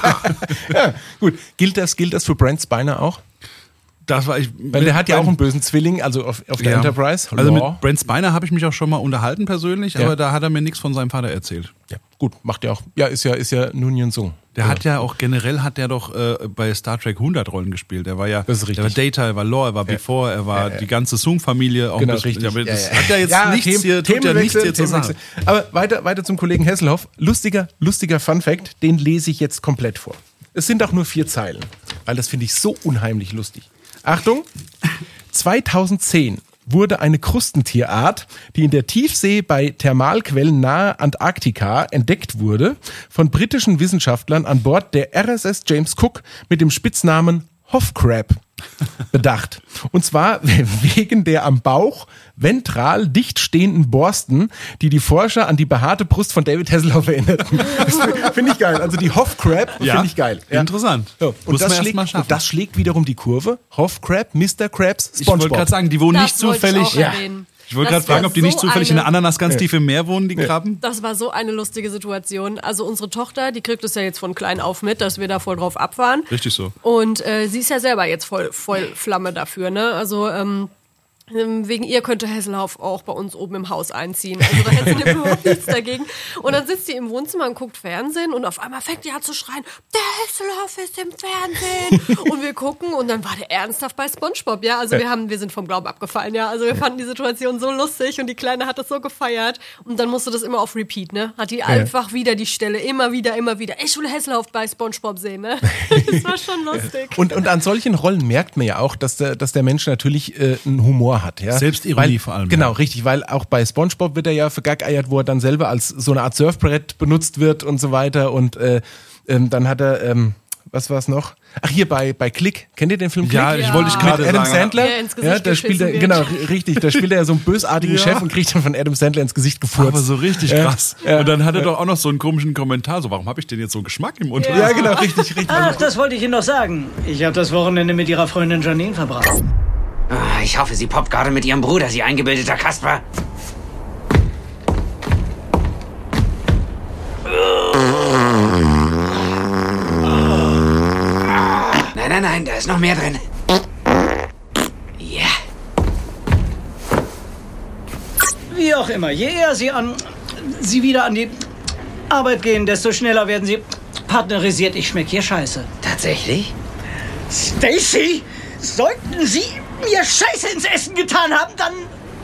Speaker 4: Ja, gut. Gilt das für Brent Spiner auch?
Speaker 3: Das war ich.
Speaker 4: Weil der hat ja auch einen bösen Zwilling, also auf der Enterprise.
Speaker 3: Also mit Brent Spiner habe ich mich auch schon mal unterhalten persönlich, aber da hat er mir nichts von seinem Vater erzählt.
Speaker 4: Ja, gut, macht ja auch. Ja, ist ja Nunyan Sung.
Speaker 3: Der hat ja auch generell doch bei Star Trek 100 Rollen gespielt. Er war ja,
Speaker 4: das ist richtig.
Speaker 3: Er war Data, er war Lore, er war Before, er war die ganze Sung-Familie. Auch
Speaker 4: genau,
Speaker 3: richtig.
Speaker 4: Aber
Speaker 3: das hat ja jetzt nichts hier zu sagen.
Speaker 4: Aber weiter zum Kollegen Hasselhoff. Lustiger Fun Fact, den lese ich jetzt komplett vor. Es sind auch nur 4 Zeilen, weil das finde ich so unheimlich lustig. Achtung, 2010 wurde eine Krustentierart, die in der Tiefsee bei Thermalquellen nahe Antarktika entdeckt wurde, von britischen Wissenschaftlern an Bord der RSS James Cook mit dem Spitznamen Hoff Crab bedacht. Und zwar wegen der am Bauch ventral dicht stehenden Borsten, die Forscher an die behaarte Brust von David Hasselhoff erinnerten. Das finde ich geil. Also die Hoff Crab finde ich geil. Ja.
Speaker 3: Interessant.
Speaker 4: So, und das schlägt wiederum die Kurve. Hoff Crab, Mr. Krabs, SpongeBob.
Speaker 3: Ich wollte gerade sagen, die wohnen nicht zufällig. Ich wollte gerade fragen, ob die nicht zufällig in der Ananas ganz tief im Meer wohnen, die Krabben.
Speaker 5: Das war so eine lustige Situation. Also unsere Tochter, die kriegt es ja jetzt von klein auf mit, dass wir da voll drauf abfahren.
Speaker 3: Richtig so.
Speaker 5: Und sie ist ja selber jetzt voll Flamme dafür, ne? Also wegen ihr könnte Hasselhoff auch bei uns oben im Haus einziehen. Also da hätte sie überhaupt nichts dagegen. Und dann sitzt sie im Wohnzimmer und guckt Fernsehen und auf einmal fängt die an zu schreien, der Hasselhoff ist im Fernsehen. Und wir gucken und dann war der ernsthaft bei SpongeBob, ja. Also wir sind vom Glauben abgefallen, ja. Also wir fanden die Situation so lustig und die Kleine hat das so gefeiert. Und dann musste das immer auf Repeat, ne? Hat die einfach wieder die Stelle, immer wieder. Ich will Hasselhoff bei SpongeBob sehen, ne? Das war schon lustig.
Speaker 4: Und an solchen Rollen merkt man ja auch, dass der Mensch natürlich einen Humor Humor hat. Ja?
Speaker 3: Selbstironie vor allem.
Speaker 4: Genau,
Speaker 3: ja.
Speaker 4: richtig, weil auch bei SpongeBob wird er ja vergackeiert, wo er dann selber als so eine Art Surfbrett benutzt wird und so weiter. Und dann hat er, was war es noch? Ach, hier bei Click. Kennt ihr den Film Click?
Speaker 3: Ja, ich wollte gerade
Speaker 4: Adam
Speaker 3: sagen.
Speaker 4: Sandler.
Speaker 5: Der ins Gesicht
Speaker 4: da spielt er,
Speaker 5: geschissen
Speaker 4: genau,
Speaker 5: wird.
Speaker 4: richtig. Da spielt er ja so einen bösartigen Chef und kriegt dann von Adam Sandler ins Gesicht gefurzt.
Speaker 3: Aber so richtig krass. Und dann hat er doch auch noch so einen komischen Kommentar, so, warum habe ich denn jetzt so einen Geschmack im Mund?
Speaker 4: Ja, genau, richtig.
Speaker 9: Ach, das wollte ich Ihnen noch sagen. Ich habe das Wochenende mit Ihrer Freundin Janine verbracht.
Speaker 10: Ich hoffe, sie poppt gerade mit ihrem Bruder, Sie eingebildeter Kasper. Nein, da ist noch mehr drin. Ja.
Speaker 9: Wie auch immer, je eher Sie wieder an die Arbeit gehen, desto schneller werden Sie partnerisiert. Ich schmeck hier Scheiße.
Speaker 10: Tatsächlich?
Speaker 9: Stacy, sollten Sie mir Scheiße ins Essen getan haben, dann...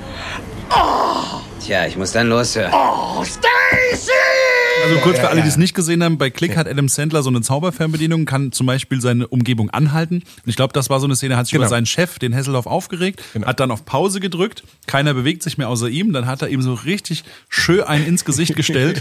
Speaker 10: Tja, ich muss dann los, Sir.
Speaker 9: Oh, Stacy!
Speaker 3: Also kurz für alle, die es nicht gesehen haben, bei Click hat Adam Sandler so eine Zauberfernbedienung, kann zum Beispiel seine Umgebung anhalten. Und ich glaube, das war so eine Szene, hat sich über seinen Chef, den Hasselhoff, aufgeregt, hat dann auf Pause gedrückt, keiner bewegt sich mehr außer ihm, dann hat er ihm so richtig schön einen ins Gesicht gestellt.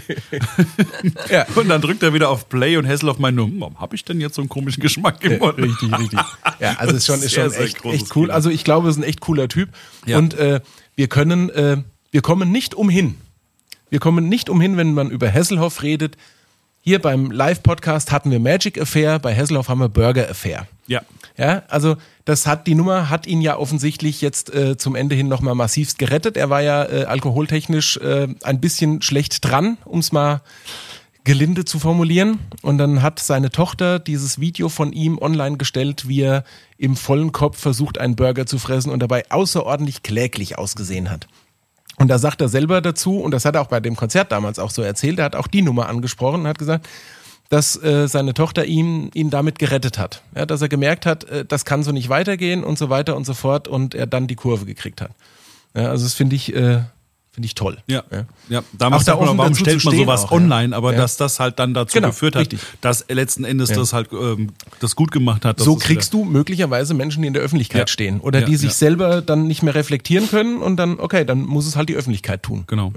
Speaker 3: Und dann drückt er wieder auf Play und Hasselhoff meint nur, warum habe ich denn jetzt so einen komischen Geschmack im Mund?
Speaker 4: Richtig. Ja, also ist schon
Speaker 3: sehr
Speaker 4: echt
Speaker 3: großes
Speaker 4: cool.
Speaker 3: Kino.
Speaker 4: Also ich glaube, es ist ein echt cooler Typ.
Speaker 3: Ja.
Speaker 4: Und wir kommen nicht umhin. Wir kommen nicht umhin, wenn man über Hasselhoff redet. Hier beim Live-Podcast hatten wir Magic Affair, bei Hasselhoff haben wir Burger Affair.
Speaker 3: Ja.
Speaker 4: Ja, also die Nummer hat ihn ja offensichtlich jetzt zum Ende hin nochmal massivst gerettet. Er war ja alkoholtechnisch ein bisschen schlecht dran, um es mal gelinde zu formulieren. Und dann hat seine Tochter dieses Video von ihm online gestellt, wie er im vollen Kopf versucht, einen Burger zu fressen und dabei außerordentlich kläglich ausgesehen hat. Und da sagt er selber dazu, und das hat er auch bei dem Konzert damals auch so erzählt, er hat auch die Nummer angesprochen und hat gesagt, dass seine Tochter ihn damit gerettet hat. Ja, dass er gemerkt hat, das kann so nicht weitergehen und so weiter und so fort und er dann die Kurve gekriegt hat. Ja, also das finde ich toll.
Speaker 3: Ja. Damals
Speaker 4: Auch da
Speaker 3: sagt man,
Speaker 4: offen
Speaker 3: warum
Speaker 4: dazu
Speaker 3: stellt
Speaker 4: zu
Speaker 3: man
Speaker 4: stehen
Speaker 3: sowas
Speaker 4: auch,
Speaker 3: online, aber
Speaker 4: ja.
Speaker 3: dass das halt dann dazu
Speaker 4: Genau,
Speaker 3: geführt hat,
Speaker 4: richtig.
Speaker 3: dass letzten Endes das halt das gut gemacht hat.
Speaker 4: So kriegst du möglicherweise Menschen, die in der Öffentlichkeit stehen oder die sich selber dann nicht mehr reflektieren können und dann, dann muss es halt die Öffentlichkeit tun.
Speaker 3: Genau.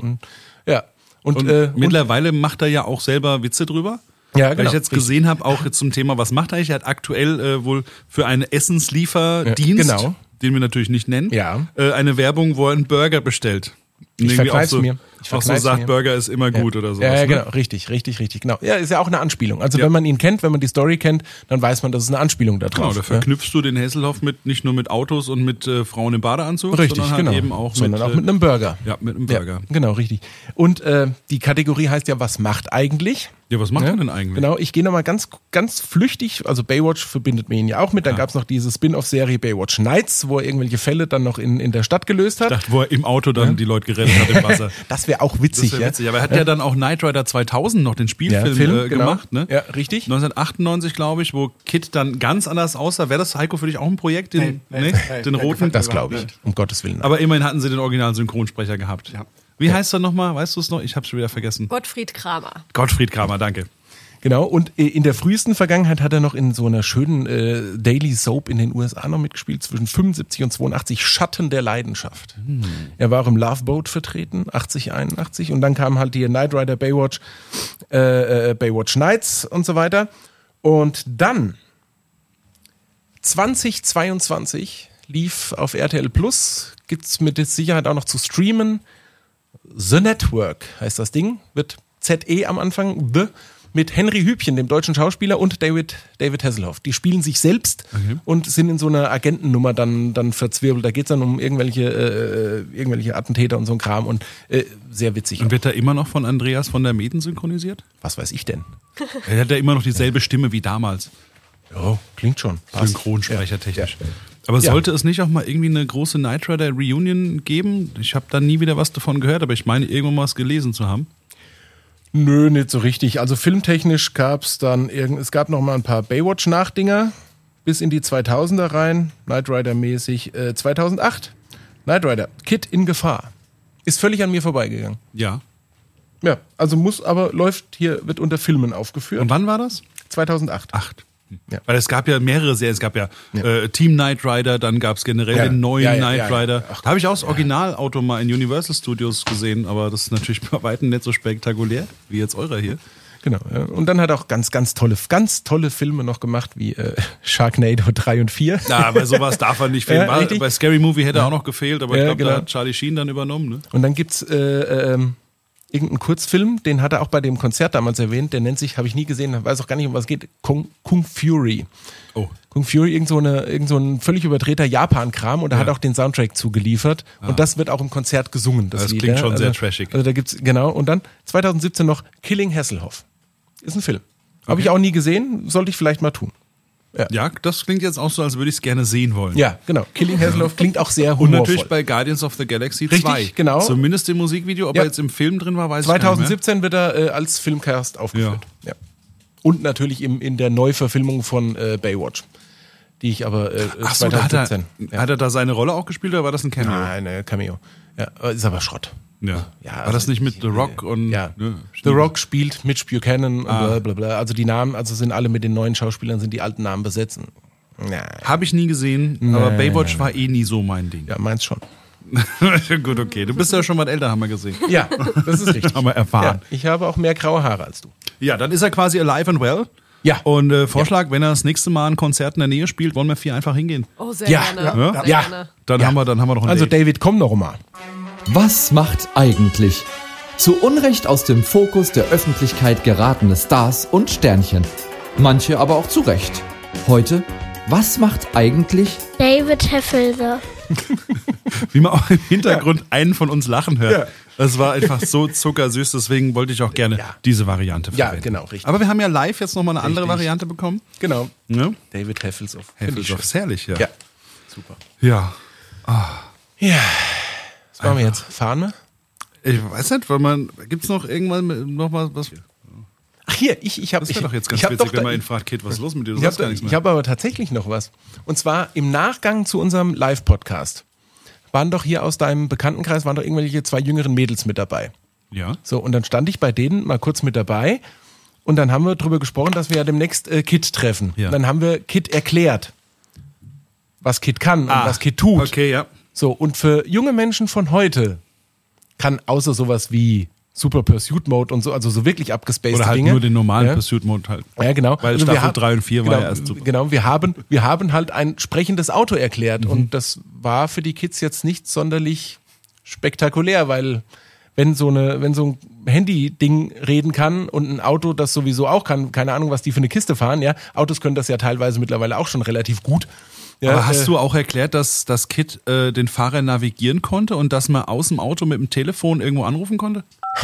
Speaker 4: Ja,
Speaker 3: Und mittlerweile macht er ja auch selber Witze drüber.
Speaker 4: Ja,
Speaker 3: Weil ich jetzt gesehen habe, auch jetzt zum Thema, was macht er eigentlich? Er hat aktuell wohl für einen Essenslieferdienst, den wir natürlich nicht nennen, eine Werbung, wo er einen Burger bestellt.
Speaker 4: Ich verkneif's mir.
Speaker 3: Auch so sagt, Burger ist immer gut oder sowas.
Speaker 4: Ja, genau, richtig, genau. Ja, ist ja auch eine Anspielung. Also wenn man ihn kennt, wenn man die Story kennt, dann weiß man, das ist eine Anspielung da drauf.
Speaker 3: Genau, da verknüpfst du den Hasselhoff nicht nur mit Autos und mit Frauen im Badeanzug,
Speaker 4: richtig,
Speaker 3: sondern halt eben auch
Speaker 4: mit einem Burger.
Speaker 3: Ja, mit einem Burger.
Speaker 4: Ja, genau, richtig. Und die Kategorie heißt ja, was macht eigentlich?
Speaker 3: Ja, was macht er denn eigentlich?
Speaker 4: Genau, ich gehe nochmal ganz flüchtig, also Baywatch verbindet mir ihn ja auch mit, dann gab's noch diese Spin-off-Serie Baywatch Nights, wo er irgendwelche Fälle dann noch in der Stadt gelöst hat.
Speaker 3: Ich dachte, wo er im Auto dann die Leute gerettet hat im Wasser.
Speaker 4: Das wäre auch witzig,
Speaker 3: das wär witzig. Aber er hat ja dann auch Knight Rider 2000 noch den Spielfilm gemacht, ne?
Speaker 4: Ja, richtig.
Speaker 3: 1998, glaube ich, wo Kid dann ganz anders aussah. Wäre das, Heiko, für dich auch ein Projekt? Den roten?
Speaker 4: Das glaube ich, um Gottes Willen.
Speaker 3: Aber immerhin hatten sie den Original-Synchronsprecher gehabt. Ja. Wie heißt er nochmal? Weißt du es noch? Ich habe es schon wieder vergessen.
Speaker 5: Gottfried Kramer.
Speaker 3: Gottfried Kramer, danke.
Speaker 4: Genau, und in der frühesten Vergangenheit hat er noch in so einer schönen Daily Soap in den USA noch mitgespielt, zwischen 75 und 82, Schatten der Leidenschaft. Er war auch im Love Boat vertreten, 80, 81, und dann kam halt die Knight Rider Baywatch, Baywatch Nights und so weiter. Und dann, 2022, lief auf RTL Plus, gibt's mit Sicherheit auch noch zu streamen, The Network heißt das Ding, wird ZE am Anfang, The, mit Henry Hübchen, dem deutschen Schauspieler, und David Hasselhoff. Die spielen sich selbst und sind in so einer Agentennummer dann verzwirbelt. Da geht's dann um irgendwelche Attentäter und so ein Kram und sehr witzig.
Speaker 3: Und wird er immer noch von Andreas von der Meden synchronisiert?
Speaker 4: Was weiß ich denn?
Speaker 3: Er hat ja immer noch dieselbe Stimme wie damals.
Speaker 4: Ja, klingt schon.
Speaker 3: Synchronsprechertechnisch. Ja. Aber sollte es nicht auch mal irgendwie eine große Knight Rider Reunion geben? Ich habe da nie wieder was davon gehört, aber ich meine, irgendwann mal was gelesen zu haben.
Speaker 4: Nö, nicht so richtig. Also filmtechnisch es gab noch mal ein paar Baywatch-Nachdinger bis in die 2000er rein, Knight Rider-mäßig. 2008, Knight Rider, Kid in Gefahr. Ist völlig an mir vorbeigegangen.
Speaker 3: Ja.
Speaker 4: Ja, also wird unter Filmen aufgeführt.
Speaker 3: Und wann war das?
Speaker 4: 2008. Ja.
Speaker 3: Weil es gab ja mehrere Serien. Es gab ja Team Knight Rider, dann gab es generell den neuen Knight Rider.
Speaker 4: Ach,
Speaker 3: Da habe ich auch das Originalauto mal in Universal Studios gesehen, aber das ist natürlich bei weitem nicht so spektakulär wie jetzt eurer hier.
Speaker 4: Genau. Ja. Und dann hat er auch ganz tolle Filme noch gemacht, wie Sharknado 3 und 4.
Speaker 3: Na, bei sowas darf er nicht fehlen.
Speaker 4: Ja, richtig.
Speaker 3: Bei Scary Movie hätte er auch noch gefehlt, aber ich glaube,
Speaker 4: genau.
Speaker 3: da hat Charlie Sheen dann übernommen. Ne?
Speaker 4: Und dann gibt's irgendeinen Kurzfilm, den hat er auch bei dem Konzert damals erwähnt, der nennt sich, habe ich nie gesehen, weiß auch gar nicht, um was es geht, Kung Fury.
Speaker 3: Oh.
Speaker 4: Kung Fury, irgend so ein völlig überdrehter Japan-Kram und er hat auch den Soundtrack zugeliefert und das wird auch im Konzert gesungen, das Lied.
Speaker 3: Klingt schon sehr trashig.
Speaker 4: Also da gibt's, genau, und dann 2017 noch Killing Hasselhoff. Ist ein Film. Habe ich auch nie gesehen, sollte ich vielleicht mal tun.
Speaker 3: Ja, das klingt jetzt auch so, als würde ich es gerne sehen wollen.
Speaker 4: Ja, genau. Killing Hasselhoff klingt auch sehr
Speaker 3: Und
Speaker 4: humorvoll.
Speaker 3: natürlich bei Guardians of the Galaxy
Speaker 4: Richtig,
Speaker 3: 2.
Speaker 4: genau.
Speaker 3: Zumindest im Musikvideo, ob er jetzt im Film drin war, weiß ich nicht
Speaker 4: 2017 wird er als Filmcast aufgeführt. Ja. Und natürlich in der Neuverfilmung von Baywatch. Die ich aber
Speaker 3: Ach so,
Speaker 4: 2017.
Speaker 3: hat er da seine Rolle auch gespielt oder war das ein Cameo?
Speaker 4: Nein, Cameo. Ja, ist aber Schrott.
Speaker 3: Ja.
Speaker 4: Ja,
Speaker 3: War das nicht mit The Rock und...
Speaker 4: Ja.
Speaker 3: Ne,
Speaker 4: The Rock spielt Mitch Buchanan und bla bla bla. Also die Namen, sind alle mit den neuen Schauspielern, sind die alten Namen besetzen.
Speaker 3: Habe ich nie gesehen, aber Baywatch war nie so mein Ding.
Speaker 4: Ja, meins schon.
Speaker 3: Gut, okay. Du bist ja schon mal älter, haben wir gesehen.
Speaker 4: Ja, das ist richtig.
Speaker 3: Haben wir erfahren.
Speaker 4: Ja, ich habe auch mehr graue Haare als du.
Speaker 3: Ja, dann ist er quasi alive and well.
Speaker 4: Ja.
Speaker 3: Und Vorschlag, wenn er das nächste Mal ein Konzert in der Nähe spielt, wollen wir 4 einfach hingehen.
Speaker 5: Oh, sehr
Speaker 4: Ja.
Speaker 5: gerne.
Speaker 3: Ja.
Speaker 5: Sehr
Speaker 4: Ja.
Speaker 5: gerne.
Speaker 3: Dann haben wir doch ein
Speaker 4: Also
Speaker 3: Date.
Speaker 4: David, komm noch mal.
Speaker 2: Was macht eigentlich? Zu Unrecht aus dem Fokus der Öffentlichkeit geratene Stars und Sternchen. Manche aber auch zu Recht. Heute, was macht eigentlich?
Speaker 8: David Hasselhoff.
Speaker 3: Wie man auch im Hintergrund einen von uns lachen hört. Das war einfach so zuckersüß, deswegen wollte ich auch gerne diese Variante verwenden.
Speaker 4: Ja, genau, richtig.
Speaker 3: Aber wir haben ja live jetzt nochmal eine andere
Speaker 4: Richtig.
Speaker 3: Variante bekommen.
Speaker 4: Genau.
Speaker 3: Ja?
Speaker 4: David Hasselhoff.
Speaker 3: Hasselhoff ist herrlich, ja.
Speaker 4: Ja. Super.
Speaker 3: Ja.
Speaker 4: Ja. Was machen wir jetzt? Fahren wir?
Speaker 3: Ich weiß nicht, gibt's noch irgendwann noch mal was?
Speaker 4: Ach hier, ich habe
Speaker 3: Das wäre doch jetzt ganz
Speaker 4: ich hab
Speaker 3: witzig,
Speaker 4: doch
Speaker 3: wenn
Speaker 4: da-
Speaker 3: man ihn fragt, Kid, was ist los mit dir? Du
Speaker 4: Ich
Speaker 3: sagst gar nichts
Speaker 4: habe
Speaker 3: mehr.
Speaker 4: hab aber tatsächlich noch was. Und zwar im Nachgang zu unserem Live-Podcast waren doch hier aus deinem Bekanntenkreis waren doch irgendwelche 2 jüngeren Mädels mit dabei.
Speaker 3: Ja.
Speaker 4: So, und dann stand ich bei denen mal kurz mit dabei und dann haben wir drüber gesprochen, dass wir ja demnächst Kid treffen.
Speaker 3: Ja.
Speaker 4: Und dann haben wir Kid erklärt, was Kid kann und was Kid tut.
Speaker 3: Okay, ja.
Speaker 4: So, und für junge Menschen von heute kann außer sowas wie Super Pursuit Mode und so, also so wirklich abgespaced
Speaker 3: Oder halt
Speaker 4: Dinge.
Speaker 3: nur den normalen
Speaker 4: Ja.
Speaker 3: Pursuit Mode halt.
Speaker 4: Ja, genau.
Speaker 3: Weil
Speaker 4: Also
Speaker 3: Staffel
Speaker 4: wir haben-
Speaker 3: 3 und 4 war
Speaker 4: genau,
Speaker 3: ja erst super.
Speaker 4: Genau, wir haben halt ein sprechendes Auto erklärt und das war für die Kids jetzt nicht sonderlich spektakulär, weil wenn so ein Handy-Ding reden kann und ein Auto das sowieso auch kann, keine Ahnung, was die für eine Kiste fahren, ja, Autos können das ja teilweise mittlerweile auch schon relativ gut. Ja,
Speaker 3: Aber hast du auch erklärt, dass das Kid den Fahrer navigieren konnte und dass man aus dem Auto mit dem Telefon irgendwo anrufen konnte?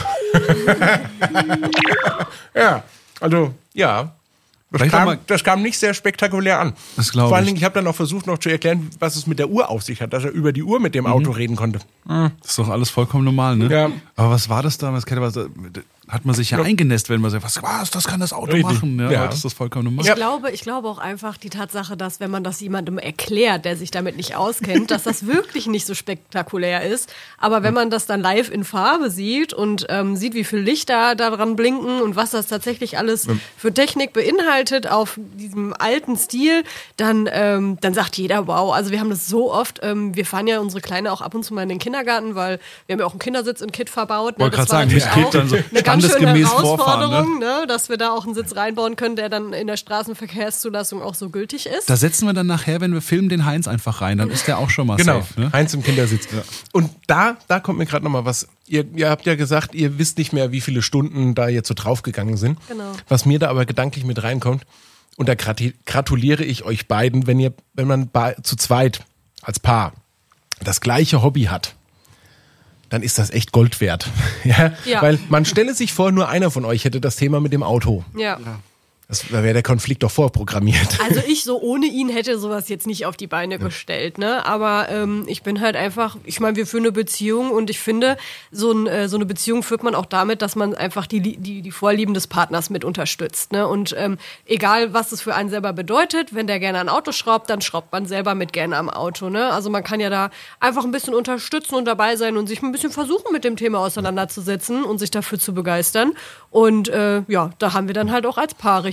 Speaker 4: Ja, also, ja.
Speaker 3: Vielleicht auch mal-
Speaker 4: Das kam nicht sehr spektakulär an.
Speaker 3: Das glaube
Speaker 4: Vor allen
Speaker 3: ich.
Speaker 4: Dingen, ich habe dann auch versucht noch zu erklären, was es mit der Uhr auf sich hat, dass er über die Uhr mit dem Auto reden konnte.
Speaker 3: Das ist doch alles vollkommen normal, ne?
Speaker 4: Ja.
Speaker 3: Aber was war das damals? Hat man sich ja eingenässt, wenn man sagt, was, das kann das Auto
Speaker 4: Richtig.
Speaker 3: machen. Ja,
Speaker 4: Ja.
Speaker 3: Heute ist das vollkommen normal.
Speaker 5: Ich glaube auch einfach die Tatsache, dass wenn man das jemandem erklärt, der sich damit nicht auskennt, dass das wirklich nicht so spektakulär ist. Aber wenn man das dann live in Farbe sieht und sieht, wie viel Lichter da dran blinken und was das tatsächlich alles für Technik beinhaltet auf diesem alten Stil, dann sagt jeder, wow, also wir haben das so oft, wir fahren ja unsere Kleine auch ab und zu mal in den Kindergarten, weil wir haben ja auch einen Kindersitz in Kit verbaut.
Speaker 3: Wollte
Speaker 5: Das
Speaker 3: gerade
Speaker 5: war
Speaker 3: sagen,
Speaker 5: natürlich
Speaker 3: mit Kid
Speaker 5: auch
Speaker 3: dann so
Speaker 5: eine ganz schöne
Speaker 3: standesgemäß vorfahren,
Speaker 5: Herausforderung, ne? Dass wir da auch einen Sitz reinbauen können, der dann in der Straßenverkehrszulassung auch so gültig ist.
Speaker 3: Da setzen wir dann nachher, wenn wir filmen, den Heinz einfach rein. Dann ist der auch schon mal
Speaker 4: Genau,
Speaker 3: safe. Ne?
Speaker 4: Heinz im Kindersitz. Und da kommt mir gerade noch mal was. Ihr habt ja gesagt, ihr wisst nicht mehr, wie viele Stunden da jetzt so draufgegangen sind.
Speaker 5: Genau.
Speaker 4: Was mir da aber gedanklich mit reinkommt, und da gratuliere ich euch beiden, wenn man zu zweit als Paar das gleiche Hobby hat, dann ist das echt Gold wert.
Speaker 5: Ja.
Speaker 4: Weil man stelle sich vor, nur einer von euch hätte das Thema mit dem Auto.
Speaker 5: Ja.
Speaker 4: Da wäre der Konflikt doch vorprogrammiert.
Speaker 5: Also ich so ohne ihn hätte sowas jetzt nicht auf die Beine gestellt, ne? Aber ich bin halt einfach, ich meine, wir führen eine Beziehung und ich finde, so eine Beziehung führt man auch damit, dass man einfach die Vorlieben des Partners mit unterstützt, ne? Und egal, was es für einen selber bedeutet, wenn der gerne ein Auto schraubt, dann schraubt man selber mit gerne am Auto, ne? Also man kann ja da einfach ein bisschen unterstützen und dabei sein und sich ein bisschen versuchen, mit dem Thema auseinanderzusetzen und sich dafür zu begeistern. Und da haben wir dann halt auch als Paar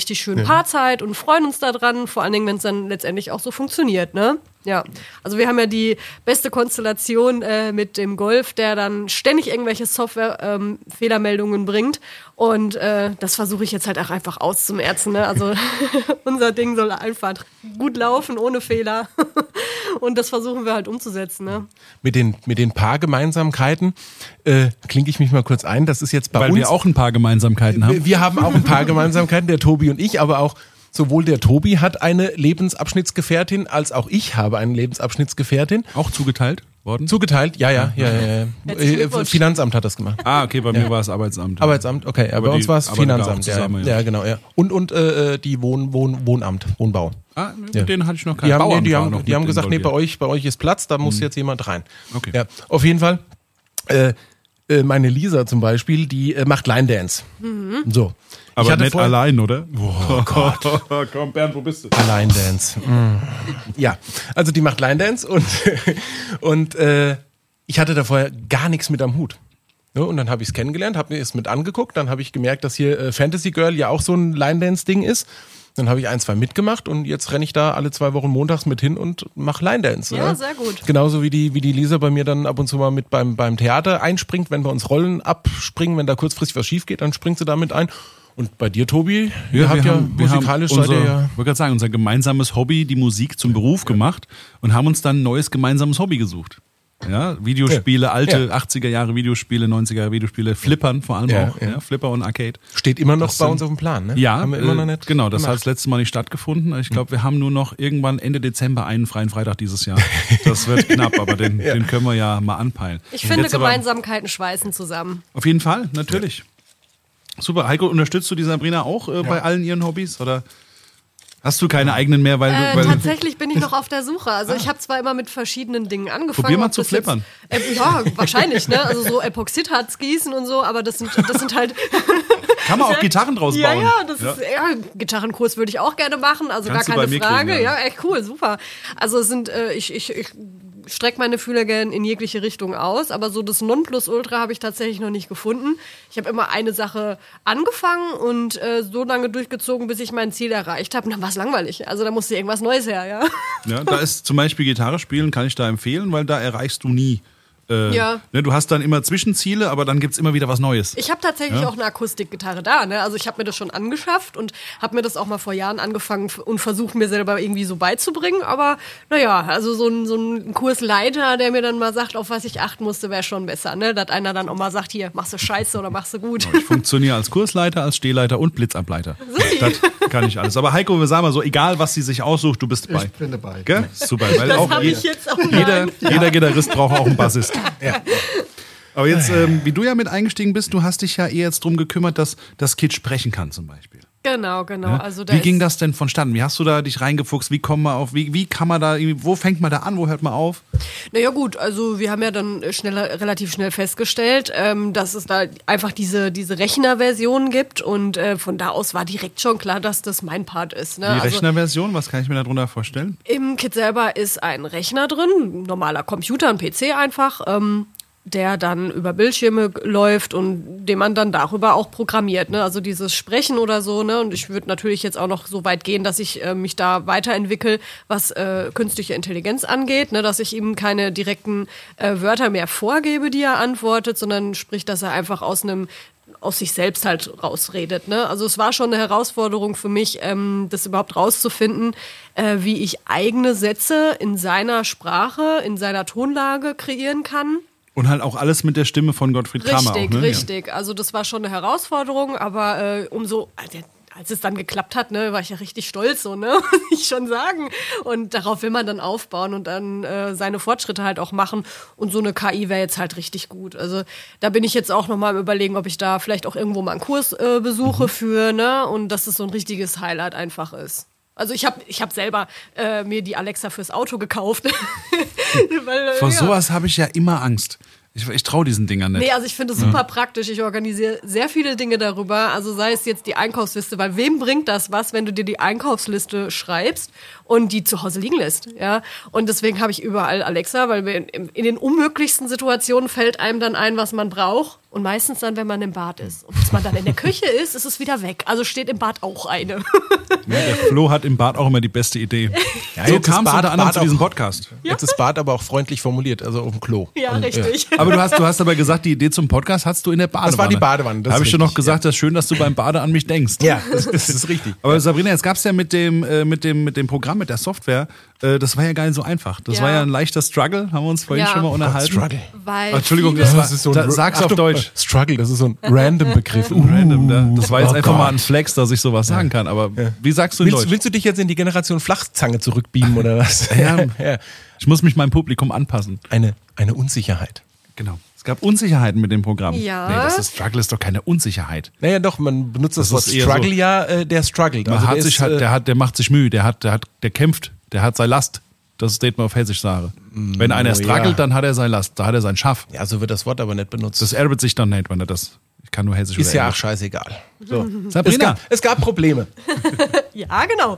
Speaker 5: richtig schön Paarzeit und freuen uns da dran, vor allen Dingen, wenn es dann letztendlich auch so funktioniert, ne? Ja, also wir haben ja die beste Konstellation mit dem Golf, der dann ständig irgendwelche Software-Fehlermeldungen bringt und das versuche ich jetzt halt auch einfach auszumerzen, ne? Also unser Ding soll einfach gut laufen, ohne Fehler und das versuchen wir halt umzusetzen, ne?
Speaker 4: Mit den Paargemeinsamkeiten klinke ich mich mal kurz ein, das ist jetzt bei uns...
Speaker 3: Weil wir auch ein paar Gemeinsamkeiten haben.
Speaker 4: Wir haben auch ein paar Gemeinsamkeiten, der Tobi und ich, aber auch sowohl der Tobi hat eine Lebensabschnittsgefährtin, als auch ich habe eine Lebensabschnittsgefährtin.
Speaker 3: Auch zugeteilt worden?
Speaker 4: Zugeteilt, ja. Finanzamt hat das gemacht.
Speaker 3: Ah, okay, bei mir war es Arbeitsamt.
Speaker 4: Arbeitsamt, okay, aber bei uns war es Finanzamt.
Speaker 3: Zusammen,
Speaker 4: ja, genau, ja. Und die Wohnbau.
Speaker 3: Ah, mit denen hatte ich noch keinen.
Speaker 4: Die haben gesagt, nee, bei euch ist Platz, da muss jetzt jemand rein.
Speaker 3: Okay.
Speaker 4: Ja, auf jeden Fall. Meine Lisa zum Beispiel, die macht Line Dance. So.
Speaker 3: Aber nicht allein, oder? Oh Gott. Komm, Bernd, wo bist du?
Speaker 4: Line Dance. Ja, also die macht Line Dance und ich hatte da vorher gar nichts mit am Hut. Ja, und dann habe ich es kennengelernt, habe mir es mit angeguckt, dann habe ich gemerkt, dass hier Fantasy Girl ja auch so ein Line Dance Ding ist. Dann habe ich 1, 2 mitgemacht und jetzt renne ich da alle 2 Wochen montags mit hin und mache Line Dance.
Speaker 5: Ja, sehr gut.
Speaker 4: Genauso wie die Lisa bei mir dann ab und zu mal mit beim Theater einspringt, wenn wir uns Rollen abspringen, wenn da kurzfristig was schief geht, dann springt sie da mit ein. Und bei dir, Tobi, ihr habt ja musikalisch seid ihr ja...
Speaker 3: Ich wollte gerade sagen, unser gemeinsames Hobby, die Musik zum Beruf gemacht und haben uns dann ein neues gemeinsames Hobby gesucht. Ja, Videospiele, alte 80er Jahre Videospiele, 90er Jahre Videospiele, Flippern vor allem auch, Flipper und Arcade.
Speaker 4: Steht immer noch bei uns auf dem Plan, ne?
Speaker 3: Ja,
Speaker 4: haben wir immer noch nicht
Speaker 3: genau, das
Speaker 4: gemacht.
Speaker 3: hat das letzte Mal nicht stattgefunden. Ich glaube, wir haben nur noch irgendwann Ende Dezember einen freien Freitag dieses Jahr. Das wird knapp, aber den können wir ja mal anpeilen.
Speaker 5: Ich finde, Gemeinsamkeiten schweißen zusammen.
Speaker 3: Auf jeden Fall, natürlich. Ja. Super. Heiko, unterstützt du die Sabrina auch bei allen ihren Hobbys, oder? Hast du keine eigenen mehr?
Speaker 5: Tatsächlich bin ich noch auf der Suche. Also ich habe zwar immer mit verschiedenen Dingen angefangen.
Speaker 3: Probier mal zu flippern.
Speaker 5: Ja, wahrscheinlich, ne? Also so Epoxidharz gießen und so, aber das sind halt...
Speaker 3: Kann man auch Gitarren draus bauen.
Speaker 5: Gitarrenkurs würde ich auch gerne machen, also
Speaker 3: Kannst
Speaker 5: gar keine Frage.
Speaker 3: Kriegen,
Speaker 5: ja, echt cool, super. Also es sind, ich strecke meine Fühler gern in jegliche Richtung aus, aber so das Nonplusultra habe ich tatsächlich noch nicht gefunden. Ich habe immer eine Sache angefangen und so lange durchgezogen, bis ich mein Ziel erreicht habe. Und dann war es langweilig. Also da musste irgendwas Neues her, ja.
Speaker 3: Ja, da ist zum Beispiel Gitarre spielen, kann ich da empfehlen, weil da erreichst du nie. Ne, du hast dann immer Zwischenziele, aber dann gibt's immer wieder was Neues.
Speaker 5: Ich habe tatsächlich auch eine Akustikgitarre da. Ne? Also ich habe mir das schon angeschafft und habe mir das auch mal vor Jahren angefangen und versucht mir selber irgendwie so beizubringen. Aber naja, also so ein Kursleiter, der mir dann mal sagt, auf was ich achten musste, wäre schon besser. Ne? Dass einer dann auch mal sagt, hier, machst du Scheiße oder machst du gut.
Speaker 3: Ich funktioniere als Kursleiter, als Stehleiter und Blitzableiter. Das kann ich alles. Aber Heiko, wir sagen mal so, egal was sie sich aussucht, du bist dabei.
Speaker 6: Ich bin dabei.
Speaker 3: Gell? Super. Weil
Speaker 5: das
Speaker 3: auch
Speaker 5: habe ich jetzt auch
Speaker 3: jeder Gitarrist braucht auch einen Bassist.
Speaker 4: Ja.
Speaker 3: Aber jetzt, wie du ja mit eingestiegen bist, du hast dich ja eher jetzt drum gekümmert, dass das Kind sprechen kann zum Beispiel.
Speaker 5: Genau.
Speaker 3: Ja?
Speaker 5: Also
Speaker 3: wie ging das denn vonstatten? Wie hast du da dich reingefuchst? Wie kommt man auf? Wie kann man da? Wo fängt man da an? Wo hört man auf?
Speaker 5: Naja gut, also wir haben ja dann relativ schnell festgestellt, dass es da einfach diese Rechnerversion gibt und von da aus war direkt schon klar, dass das mein Part ist. Ne?
Speaker 3: Die Rechnerversion, was kann ich mir darunter vorstellen?
Speaker 5: Im Kit selber ist ein Rechner drin, ein normaler Computer, ein PC einfach, der dann über Bildschirme läuft und den man dann darüber auch programmiert, ne? Also dieses Sprechen oder so, ne? Und ich würde natürlich jetzt auch noch so weit gehen, dass ich mich da weiterentwickle, was künstliche Intelligenz angeht, ne? Dass ich ihm keine direkten Wörter mehr vorgebe, die er antwortet, sondern sprich, dass er einfach aus sich selbst halt rausredet, ne? Also es war schon eine Herausforderung für mich, das überhaupt rauszufinden, wie ich eigene Sätze in seiner Sprache, in seiner Tonlage kreieren kann.
Speaker 3: Und halt auch alles mit der Stimme von Gottfried Kramer.
Speaker 5: Richtig. Ja. Also das war schon eine Herausforderung, aber als es dann geklappt hat, ne, war ich ja richtig stolz, so, ne, muss ich schon sagen. Und darauf will man dann aufbauen und dann seine Fortschritte halt auch machen. Und so eine KI wäre jetzt halt richtig gut. Also da bin ich jetzt auch nochmal am Überlegen, ob ich da vielleicht auch irgendwo mal einen Kurs besuche für, ne, und dass es so ein richtiges Highlight einfach ist. Also ich hab selber mir die Alexa fürs Auto gekauft.
Speaker 3: Vor sowas habe ich ja immer Angst. Ich traue diesen Dingern nicht.
Speaker 5: Nee, also ich finde es super praktisch. Ich organisiere sehr viele Dinge darüber. Also sei es jetzt die Einkaufsliste, weil wem bringt das was, wenn du dir die Einkaufsliste schreibst und die zu Hause liegen lässt? Ja? Und deswegen habe ich überall Alexa, weil in den unmöglichsten Situationen fällt einem dann ein, was man braucht. Und meistens dann, wenn man im Bad ist. Und bis man dann in der Küche ist, ist es wieder weg. Also steht im Bad auch eine.
Speaker 3: Ja, der Flo hat im Bad auch immer die beste Idee.
Speaker 4: Ja,
Speaker 3: so
Speaker 4: jetzt ist
Speaker 3: kam es
Speaker 4: Bad-
Speaker 3: unter anderem
Speaker 4: Bad
Speaker 3: zu diesem
Speaker 4: auch-
Speaker 3: Podcast.
Speaker 4: Jetzt ist Bad aber auch freundlich formuliert, also auf dem Klo.
Speaker 5: Ja,
Speaker 4: Und,
Speaker 5: richtig.
Speaker 3: Aber du hast aber gesagt, die Idee zum Podcast hast du in der Badewanne.
Speaker 4: Das war die Badewanne, das
Speaker 3: Da habe
Speaker 4: ist
Speaker 3: ich schon noch
Speaker 4: richtig,
Speaker 3: gesagt, das ist schön, dass du beim Bade an mich denkst.
Speaker 4: Ja, das ist richtig.
Speaker 3: Aber Sabrina, jetzt gab es ja mit dem Programm, mit der Software, das war ja gar nicht so einfach. Das
Speaker 5: Ja.
Speaker 3: war ja ein leichter Struggle, haben wir uns vorhin
Speaker 5: Ja.
Speaker 3: schon mal unterhalten.
Speaker 4: Struggle.
Speaker 5: Weil
Speaker 3: Entschuldigung,
Speaker 5: viele-
Speaker 3: das war, sag's auf
Speaker 4: Achtung,
Speaker 3: Deutsch.
Speaker 4: Struggle, das ist so ein random Begriff.
Speaker 3: Random, ne? Das war jetzt
Speaker 4: Oh
Speaker 3: einfach
Speaker 4: Gott.
Speaker 3: mal ein Flex, dass ich sowas sagen kann. Aber wie sagst du in Deutsch?
Speaker 4: Willst du dich jetzt in die Generation Flachzange zurückbeamen oder was?
Speaker 3: Ja. Ich muss mich meinem Publikum anpassen.
Speaker 4: Eine Unsicherheit.
Speaker 3: Genau. Es gab Unsicherheiten mit dem Programm.
Speaker 5: Ja.
Speaker 3: Nee, das ist Struggle ist doch keine Unsicherheit.
Speaker 4: Naja, doch, man benutzt das,
Speaker 3: Das
Speaker 4: Wort
Speaker 3: ist eher
Speaker 4: Struggle
Speaker 3: so.
Speaker 4: ja, der struggelt.
Speaker 3: Man
Speaker 4: Also
Speaker 3: hat
Speaker 4: der
Speaker 3: sich
Speaker 4: ist,
Speaker 3: halt, der macht sich Mühe, der kämpft, der hat seine Last. Das steht mal auf Hessisch sage. Wenn einer
Speaker 4: ja.
Speaker 3: struggelt, dann hat er seine Last, da hat er sein Schaff.
Speaker 4: Ja, so wird das Wort aber nicht benutzt.
Speaker 3: Das erbet sich dann nicht, wenn er das. Ich kann nur Hessisch
Speaker 4: ist
Speaker 3: oder
Speaker 4: ja auch
Speaker 3: Englisch.
Speaker 4: scheißegal. So.
Speaker 3: Sabrina.
Speaker 4: Es gab Probleme.
Speaker 5: Ja, genau.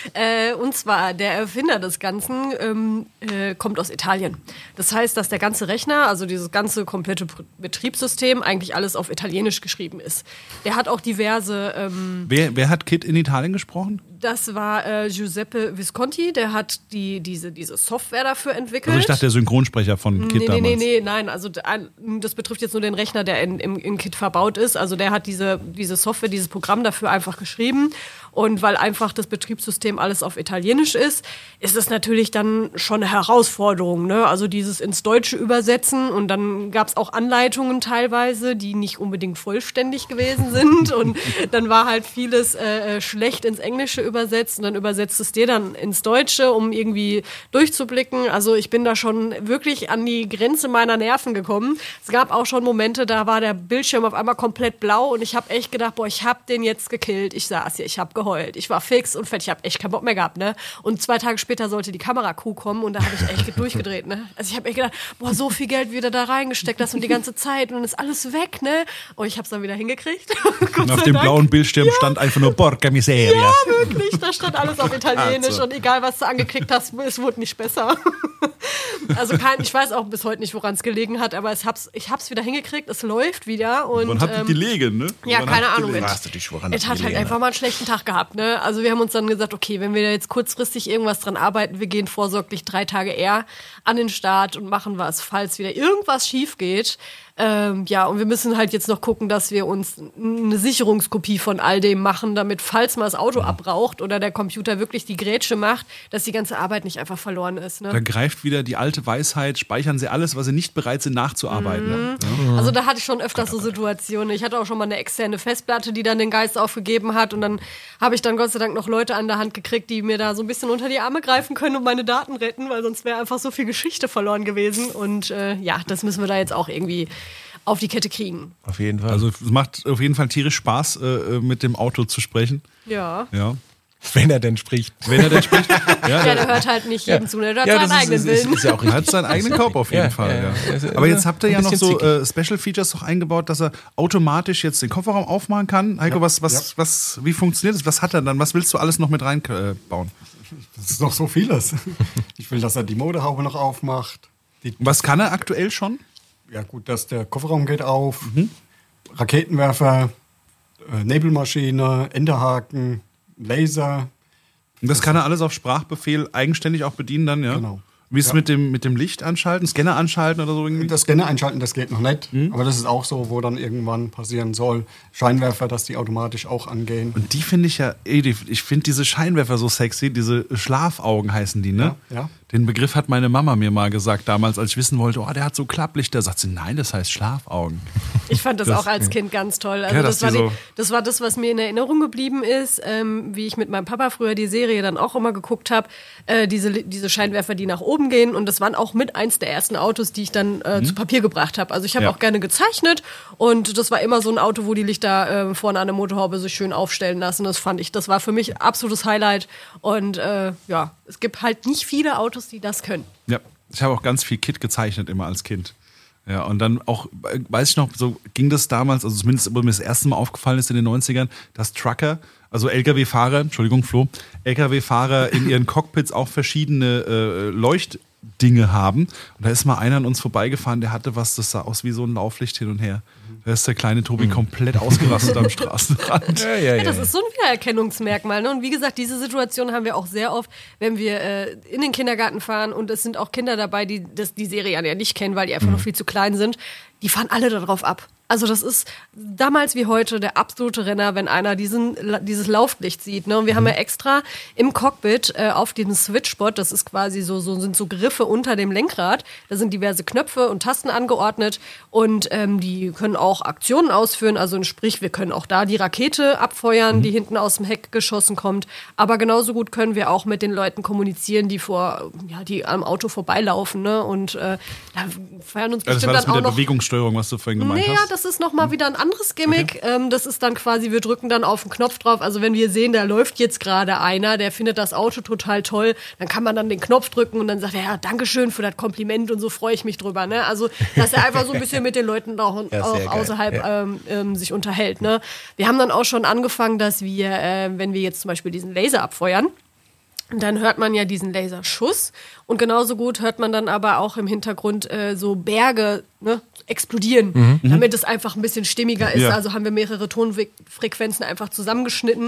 Speaker 5: Und zwar der Erfinder des Ganzen kommt aus Italien. Das heißt, dass der ganze Rechner, also dieses ganze komplette Betriebssystem, eigentlich alles auf Italienisch geschrieben ist. Der hat auch diverse...
Speaker 3: Wer hat Kit in Italien gesprochen?
Speaker 5: Das war Giuseppe Visconti, der hat diese Software dafür entwickelt.
Speaker 3: Also ich dachte, der Synchronsprecher von Kit damals.
Speaker 5: Nein, also das betrifft jetzt nur den Rechner, der in Kit verbaut ist. Also der hat diese Software, dieses Programm dafür einfach geschrieben. Und weil einfach das Betriebssystem alles auf Italienisch ist es natürlich dann schon eine Herausforderung, ne? Also dieses ins Deutsche übersetzen und dann gab es auch Anleitungen teilweise, die nicht unbedingt vollständig gewesen sind und dann war halt vieles schlecht ins Englische übersetzt und dann übersetzt es dir dann ins Deutsche, um irgendwie durchzublicken. Also ich bin da schon wirklich an die Grenze meiner Nerven gekommen. Es gab auch schon Momente, da war der Bildschirm auf einmal komplett blau und ich habe echt gedacht, boah, ich habe den jetzt gekillt. Ich saß hier, ich habe geheult. Ich war fix und fertig, ich habe echt keinen Bock mehr gehabt, ne? Und 2 Tage später sollte die Kamera-Crew kommen und da habe ich echt durchgedreht, ne? Also ich habe echt gedacht, boah, so viel Geld wieder da reingesteckt hast und die ganze Zeit und dann ist alles weg, ne? Und ich habe es dann wieder hingekriegt.
Speaker 3: Und auf dem blauen Bildschirm stand einfach nur Porca Miseria.
Speaker 5: Ja, wirklich, da stand alles auf Italienisch
Speaker 3: Also.
Speaker 5: und egal, was du angeklickt hast, es wurde nicht besser. Also ich weiß auch bis heute nicht, woran es gelegen hat, aber ich hab's wieder hingekriegt, es läuft wieder. Und,
Speaker 3: Man hat die gelegen, ne?
Speaker 5: Ja,
Speaker 3: Man
Speaker 5: keine
Speaker 3: hat
Speaker 5: Ahnung.
Speaker 3: gelegen.
Speaker 5: Es hat halt einfach mal einen schlechten Tag gehabt, ne? Also wir haben uns dann gesagt, okay, wenn wir da jetzt kurzfristig irgendwas dran arbeiten, wir gehen vorsorglich 3 Tage eher an den Start und machen was, falls wieder irgendwas schief geht. Ja, und wir müssen halt jetzt noch gucken, dass wir uns eine Sicherungskopie von all dem machen, damit, falls mal das Auto abraucht oder der Computer wirklich die Grätsche macht, dass die ganze Arbeit nicht einfach verloren ist. Ne?
Speaker 3: Da greift wieder die alte Weisheit, speichern Sie alles, was Sie nicht bereit sind nachzuarbeiten. Ne? Ja.
Speaker 5: Also da hatte ich schon öfters so Situationen. Ich hatte auch schon mal eine externe Festplatte, die dann den Geist aufgegeben hat und dann habe ich dann Gott sei Dank noch Leute an der Hand gekriegt, die mir da so ein bisschen unter die Arme greifen können und meine Daten retten, weil sonst wäre einfach so viel Geschichte verloren gewesen und ja, das müssen wir da jetzt auch irgendwie auf die Kette kriegen.
Speaker 4: Auf jeden Fall.
Speaker 3: Also es macht auf jeden Fall tierisch Spaß, mit dem Auto zu sprechen.
Speaker 5: Ja.
Speaker 3: Ja.
Speaker 4: Wenn er denn spricht.
Speaker 3: Wenn er denn spricht.
Speaker 5: Ja, der hört halt nicht jedem zu, der hört seinen eigenen Willen.
Speaker 4: Ist ja auch
Speaker 3: Er hat seinen eigenen Kopf auf jeden Fall. Ja. Aber jetzt habt ihr ja noch so Special Features doch eingebaut, dass er automatisch jetzt den Kofferraum aufmachen kann. Heiko, wie funktioniert das? Was hat er dann? Was willst du alles noch mit reinbauen?
Speaker 6: Das ist noch so vieles. Ich will, dass er die Motorhaube noch aufmacht.
Speaker 3: Was kann er aktuell schon?
Speaker 6: Ja gut, dass der Kofferraum geht auf, Raketenwerfer, Nebelmaschine, Enterhaken, Laser.
Speaker 3: Und das kann er alles auf Sprachbefehl eigenständig auch bedienen dann, ja?
Speaker 6: Genau.
Speaker 3: Wie ist es mit dem Licht anschalten, Scanner anschalten oder so irgendwie?
Speaker 6: Das Scanner einschalten, das geht noch nicht. Aber das ist auch so, wo dann irgendwann passieren soll. Scheinwerfer, dass die automatisch auch angehen.
Speaker 3: Und die finde ich ja, ich finde diese Scheinwerfer so sexy, diese Schlafaugen heißen die, ne?
Speaker 6: Ja.
Speaker 3: Den Begriff hat meine Mama mir mal gesagt damals, als ich wissen wollte, oh, der hat so Klapplichter. Sagt sie, nein, das heißt Schlafaugen.
Speaker 5: Ich fand das auch als Kind ganz toll. Also
Speaker 3: Ja,
Speaker 5: das war das, was mir in Erinnerung geblieben ist, wie ich mit meinem Papa früher die Serie dann auch immer geguckt habe. Diese Scheinwerfer, die nach oben gehen. Und das waren auch mit eins der ersten Autos, die ich dann zu Papier gebracht habe. Also ich habe auch gerne gezeichnet und das war immer so ein Auto, wo die Lichter vorne an der Motorhaube sich schön aufstellen lassen. Das war für mich absolutes Highlight. Und ja, es gibt halt nicht viele Autos, die das können.
Speaker 3: Ja, ich habe auch ganz viel Kit gezeichnet immer als Kind. Ja, und dann auch, weiß ich noch, so ging das damals, also zumindest, wo mir das erste Mal aufgefallen ist in den 90ern, dass Trucker, also LKW-Fahrer, Entschuldigung, Flo, LKW-Fahrer in ihren Cockpits auch verschiedene Leuchtdinge haben. Und da ist mal einer an uns vorbeigefahren, der hatte was, das sah aus wie so ein Lauflicht hin und her. Da ist der kleine Tobi komplett ausgerastet am Straßenrand.
Speaker 5: Ja, das ist so ein Wiedererkennungsmerkmal. Ne? Und wie gesagt, diese Situation haben wir auch sehr oft, wenn wir in den Kindergarten fahren und es sind auch Kinder dabei, die die Serie ja nicht kennen, weil die einfach noch viel zu klein sind. Die fahren alle darauf ab. Also das ist damals wie heute der absolute Renner, wenn einer dieses Lauflicht sieht. Ne? Und wir haben ja extra im Cockpit auf dem Switchboard, das ist quasi sind so Griffe unter dem Lenkrad, da sind diverse Knöpfe und Tasten angeordnet und die können auch Aktionen ausführen. Also sprich, wir können auch da die Rakete abfeuern, die hinten aus dem Heck geschossen kommt. Aber genauso gut können wir auch mit den Leuten kommunizieren, die am Auto vorbeilaufen. Ne? Und da feiern uns bestimmt
Speaker 3: das
Speaker 5: dann
Speaker 3: war das mit
Speaker 5: auch
Speaker 3: der
Speaker 5: noch
Speaker 3: Bewegungssteuerung, was du vorhin gemeint hast?
Speaker 5: Das ist nochmal wieder ein anderes Gimmick. Okay. Das ist dann quasi, wir drücken dann auf den Knopf drauf. Also wenn wir sehen, da läuft jetzt gerade einer, der findet das Auto total toll, dann kann man dann den Knopf drücken und dann sagt er, ja, Dankeschön für das Kompliment und so freue ich mich drüber. Ne? Also, dass er einfach so ein bisschen mit den Leuten auch außerhalb sich unterhält. Ne? Wir haben dann auch schon angefangen, dass wir, wenn wir jetzt zum Beispiel diesen Laser abfeuern, dann hört man ja diesen Laserschuss und genauso gut hört man dann aber auch im Hintergrund so Berge explodieren, damit es einfach ein bisschen stimmiger ist. Also haben wir mehrere Tonfrequenzen einfach zusammengeschnitten.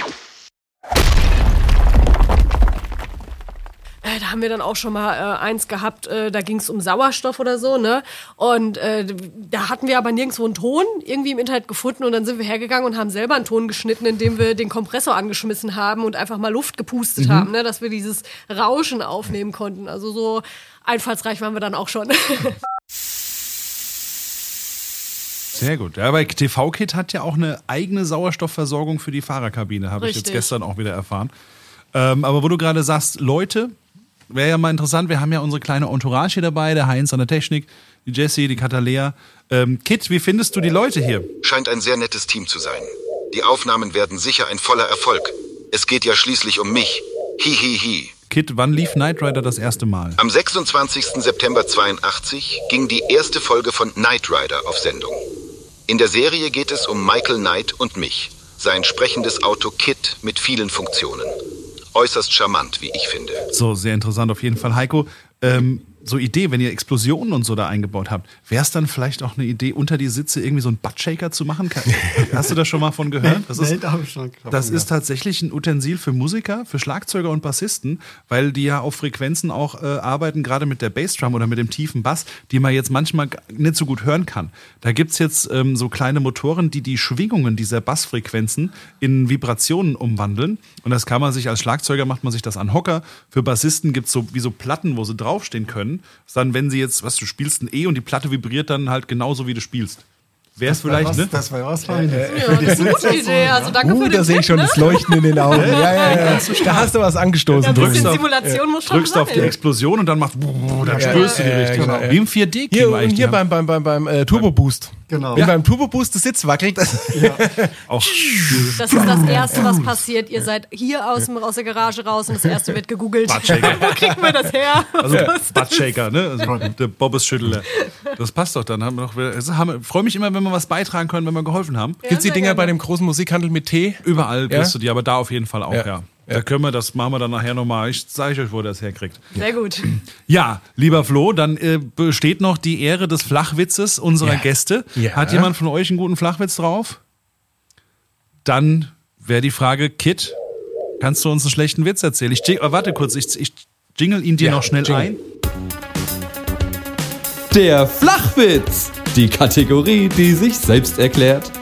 Speaker 5: Da haben wir dann auch schon mal eins gehabt, da ging es um Sauerstoff oder so, ne? Und da hatten wir aber nirgendwo einen Ton irgendwie im Internet gefunden und dann sind wir hergegangen und haben selber einen Ton geschnitten, indem wir den Kompressor angeschmissen haben und einfach mal Luft gepustet haben, ne? Dass wir dieses Rauschen aufnehmen konnten. Also so einfallsreich waren wir dann auch schon.
Speaker 3: Sehr gut. Ja, aber TV-Kit hat ja auch eine eigene Sauerstoffversorgung für die Fahrerkabine, habe ich jetzt gestern auch wieder erfahren. Aber wo du gerade sagst, Leute, wäre ja mal interessant, wir haben ja unsere kleine Entourage hier dabei, der Heinz an der Technik, die Jessie, die Katalea. Kit, wie findest du die Leute hier?
Speaker 1: Scheint ein sehr nettes Team zu sein. Die Aufnahmen werden sicher ein voller Erfolg. Es geht ja schließlich um mich. Hihihi.
Speaker 3: Kit, wann lief Knight Rider das erste Mal?
Speaker 1: Am 26. September 82 ging die erste Folge von Knight Rider auf Sendung. In der Serie geht es um Michael Knight und mich. Sein sprechendes Auto Kit mit vielen Funktionen. Äußerst charmant, wie ich finde.
Speaker 3: So, sehr interessant auf jeden Fall. Heiko, so Idee, wenn ihr Explosionen und so da eingebaut habt, wäre es dann vielleicht auch eine Idee, unter die Sitze irgendwie so einen Buttshaker zu machen? Hast du da schon mal von gehört? Das ist tatsächlich ein Utensil für Musiker, für Schlagzeuger und Bassisten, weil die ja auf Frequenzen auch arbeiten, gerade mit der Bassdrum oder mit dem tiefen Bass, die man jetzt manchmal nicht so gut hören kann. Da gibt's jetzt so kleine Motoren, die Schwingungen dieser Bassfrequenzen in Vibrationen umwandeln. Und das kann man sich als Schlagzeuger, macht man sich das an Hocker. Für Bassisten gibt's so wie so Platten, wo sie draufstehen können. Dann, wenn sie jetzt, du spielst ein E und die Platte vibriert dann halt genauso, wie du spielst. Wäre es vielleicht, ne?
Speaker 6: Das war was Feines.
Speaker 5: Ja, das ist eine gute Idee. Also danke für den
Speaker 4: da sehe ich schon das Leuchten in den Augen. Ja. Da hast du was angestoßen.
Speaker 5: Simulation muss schon
Speaker 3: drückst auf die Explosion und dann macht, dann spürst du die richtig.
Speaker 4: Genau.
Speaker 3: Wie im 4D-Kino eigentlich.
Speaker 4: Hier beim Turbo Boost.
Speaker 6: Genau.
Speaker 4: Wenn beim Turbo Boost der Sitz wackelt.
Speaker 3: Auch
Speaker 5: das ist das Erste, was passiert. Ihr seid hier aus der Garage raus und das Erste wird gegoogelt.
Speaker 3: Buttshaker.
Speaker 5: Wo kriegen wir das her?
Speaker 3: Also Buttshaker, ne? Also der Bobbesschüttler. Das passt doch dann. Freue mich immer, wenn wir was beitragen können, wenn wir geholfen haben.
Speaker 5: Ja,
Speaker 4: Gibt's die Dinger bei dem großen Musikhandel mit Tee?
Speaker 3: Überall kriegst du die, aber da auf jeden Fall auch, ja. Da das machen wir dann nachher nochmal. Ich zeige euch, wo ihr das herkriegt.
Speaker 5: Sehr gut.
Speaker 3: Ja, lieber Flo, dann besteht noch die Ehre des Flachwitzes unserer Gäste. Ja. Hat jemand von euch einen guten Flachwitz drauf? Dann wäre die Frage, Kit, kannst du uns einen schlechten Witz erzählen? Warte kurz, ich jingle ihn dir noch schnell ein.
Speaker 2: Der Flachwitz, die Kategorie, die sich selbst erklärt.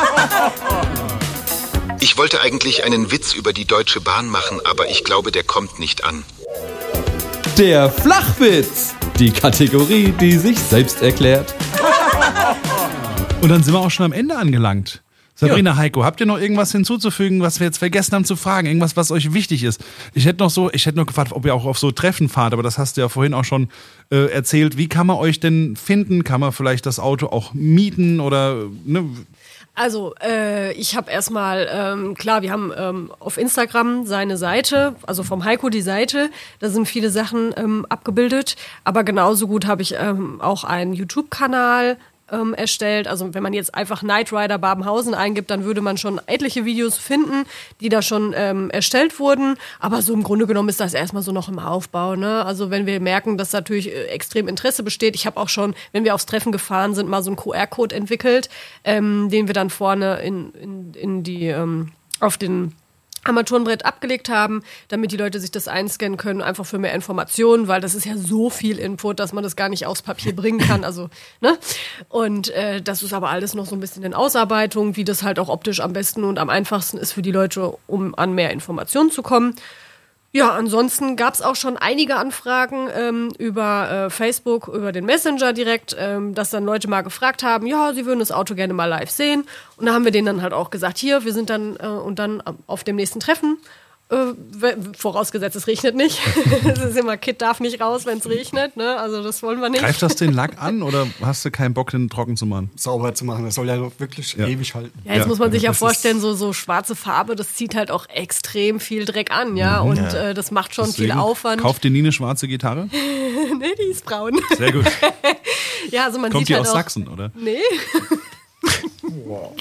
Speaker 1: Ich wollte eigentlich einen Witz über die Deutsche Bahn machen, aber ich glaube, der kommt nicht an.
Speaker 2: Der Flachwitz, die Kategorie, die sich selbst erklärt.
Speaker 3: Und dann sind wir auch schon am Ende angelangt. Sabrina, Heiko, habt ihr noch irgendwas hinzuzufügen, was wir jetzt vergessen haben zu fragen? Irgendwas, was euch wichtig ist? Ich hätte noch gefragt, ob ihr auch auf so Treffen fahrt, aber das hast du ja vorhin auch schon erzählt. Wie kann man euch denn finden? Kann man vielleicht das Auto auch mieten oder, ne?
Speaker 5: Also, ich habe erstmal, klar, wir haben auf Instagram seine Seite, also vom Heiko die Seite, da sind viele Sachen abgebildet, aber genauso gut habe ich auch einen YouTube-Kanal, erstellt. Also wenn man jetzt einfach Knight Rider Babenhausen eingibt, dann würde man schon etliche Videos finden, die da schon erstellt wurden. Aber so im Grunde genommen ist das erstmal so noch im Aufbau. Ne? Also wenn wir merken, dass natürlich extrem Interesse besteht. Ich habe auch schon, wenn wir aufs Treffen gefahren sind, mal so einen QR-Code entwickelt, den wir dann vorne in die auf den Armaturenbrett abgelegt haben, damit die Leute sich das einscannen können, einfach für mehr Informationen, weil das ist ja so viel Input, dass man das gar nicht aufs Papier bringen kann. Also, ne? Und das ist aber alles noch so ein bisschen in Ausarbeitung, wie das halt auch optisch am besten und am einfachsten ist für die Leute, um an mehr Informationen zu kommen. Ja, ansonsten gab es auch schon einige Anfragen über Facebook, über den Messenger direkt, dass dann Leute mal gefragt haben, ja, sie würden das Auto gerne mal live sehen. Und da haben wir denen dann halt auch gesagt, hier, wir sind dann und dann auf dem nächsten Treffen. Vorausgesetzt, es regnet nicht. Es ist immer, Kit darf nicht raus, wenn es regnet. Ne? Also das wollen wir nicht.
Speaker 3: Greift das den Lack an oder hast du keinen Bock, den trocken zu machen?
Speaker 6: Sauber zu machen, das soll ja noch wirklich ewig halten.
Speaker 5: Ja, jetzt muss man sich ja vorstellen, so schwarze Farbe, das zieht halt auch extrem viel Dreck an, ja. Und das macht schon
Speaker 3: Deswegen
Speaker 5: viel Aufwand.
Speaker 3: Kauft ihr nie eine schwarze Gitarre?
Speaker 5: Nee, die ist braun.
Speaker 3: Sehr gut.
Speaker 5: Ja, also man
Speaker 3: Kommt
Speaker 5: sieht
Speaker 3: die
Speaker 5: halt
Speaker 3: aus
Speaker 5: auch,
Speaker 3: Sachsen, oder?
Speaker 5: Nee.
Speaker 4: Wow.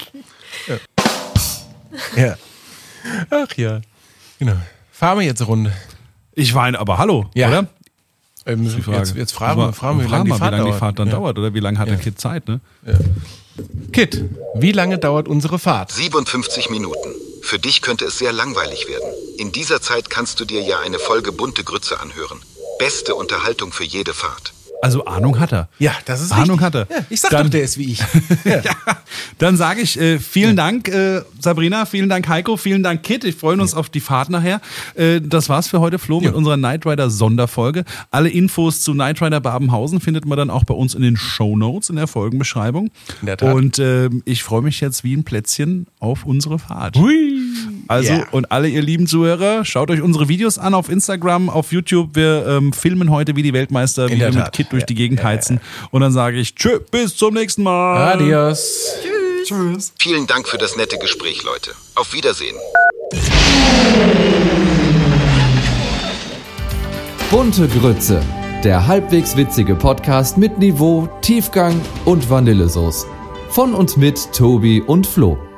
Speaker 4: Ja. Ach ja. Genau. Fahren wir jetzt eine Runde.
Speaker 3: Ich weine, aber hallo, oder?
Speaker 4: Jetzt fragen wir, wie lange die Fahrt
Speaker 3: dann dauert oder wie lange hat der Kit Zeit, ne?
Speaker 4: Ja. Kit, wie lange dauert unsere Fahrt?
Speaker 1: 57 Minuten. Für dich könnte es sehr langweilig werden. In dieser Zeit kannst du dir ja eine Folge bunte Grütze anhören. Beste Unterhaltung für jede Fahrt.
Speaker 3: Also Ahnung hat er.
Speaker 4: Ja, das ist
Speaker 3: Ahnung
Speaker 4: richtig.
Speaker 3: hat er.
Speaker 4: Ja, ich sag doch, der ist wie ich.
Speaker 3: Ja. Dann sage ich vielen Dank, Sabrina, vielen Dank, Heiko, vielen Dank, Kit. Ich freue uns auf die Fahrt nachher. Das war's für heute, Flo, mit unserer Knight Rider Sonderfolge. Alle Infos zu Knight Rider Babenhausen findet man dann auch bei uns in den Shownotes in der Folgenbeschreibung.
Speaker 4: In der Tat.
Speaker 3: Und ich freue mich jetzt wie ein Plätzchen auf unsere Fahrt.
Speaker 4: Hui.
Speaker 3: Also, und alle ihr lieben Zuhörer, schaut euch unsere Videos an auf Instagram, auf YouTube. Wir filmen heute wie die Weltmeister, wie wir mit Kit durch die Gegend heizen. Und dann sage ich tschö, bis zum nächsten Mal.
Speaker 4: Adios.
Speaker 6: Tschüss.
Speaker 1: Vielen Dank für das nette Gespräch, Leute. Auf Wiedersehen.
Speaker 2: Bunte Grütze, der halbwegs witzige Podcast mit Niveau, Tiefgang und Vanillesoße. Von und mit Tobi und Flo.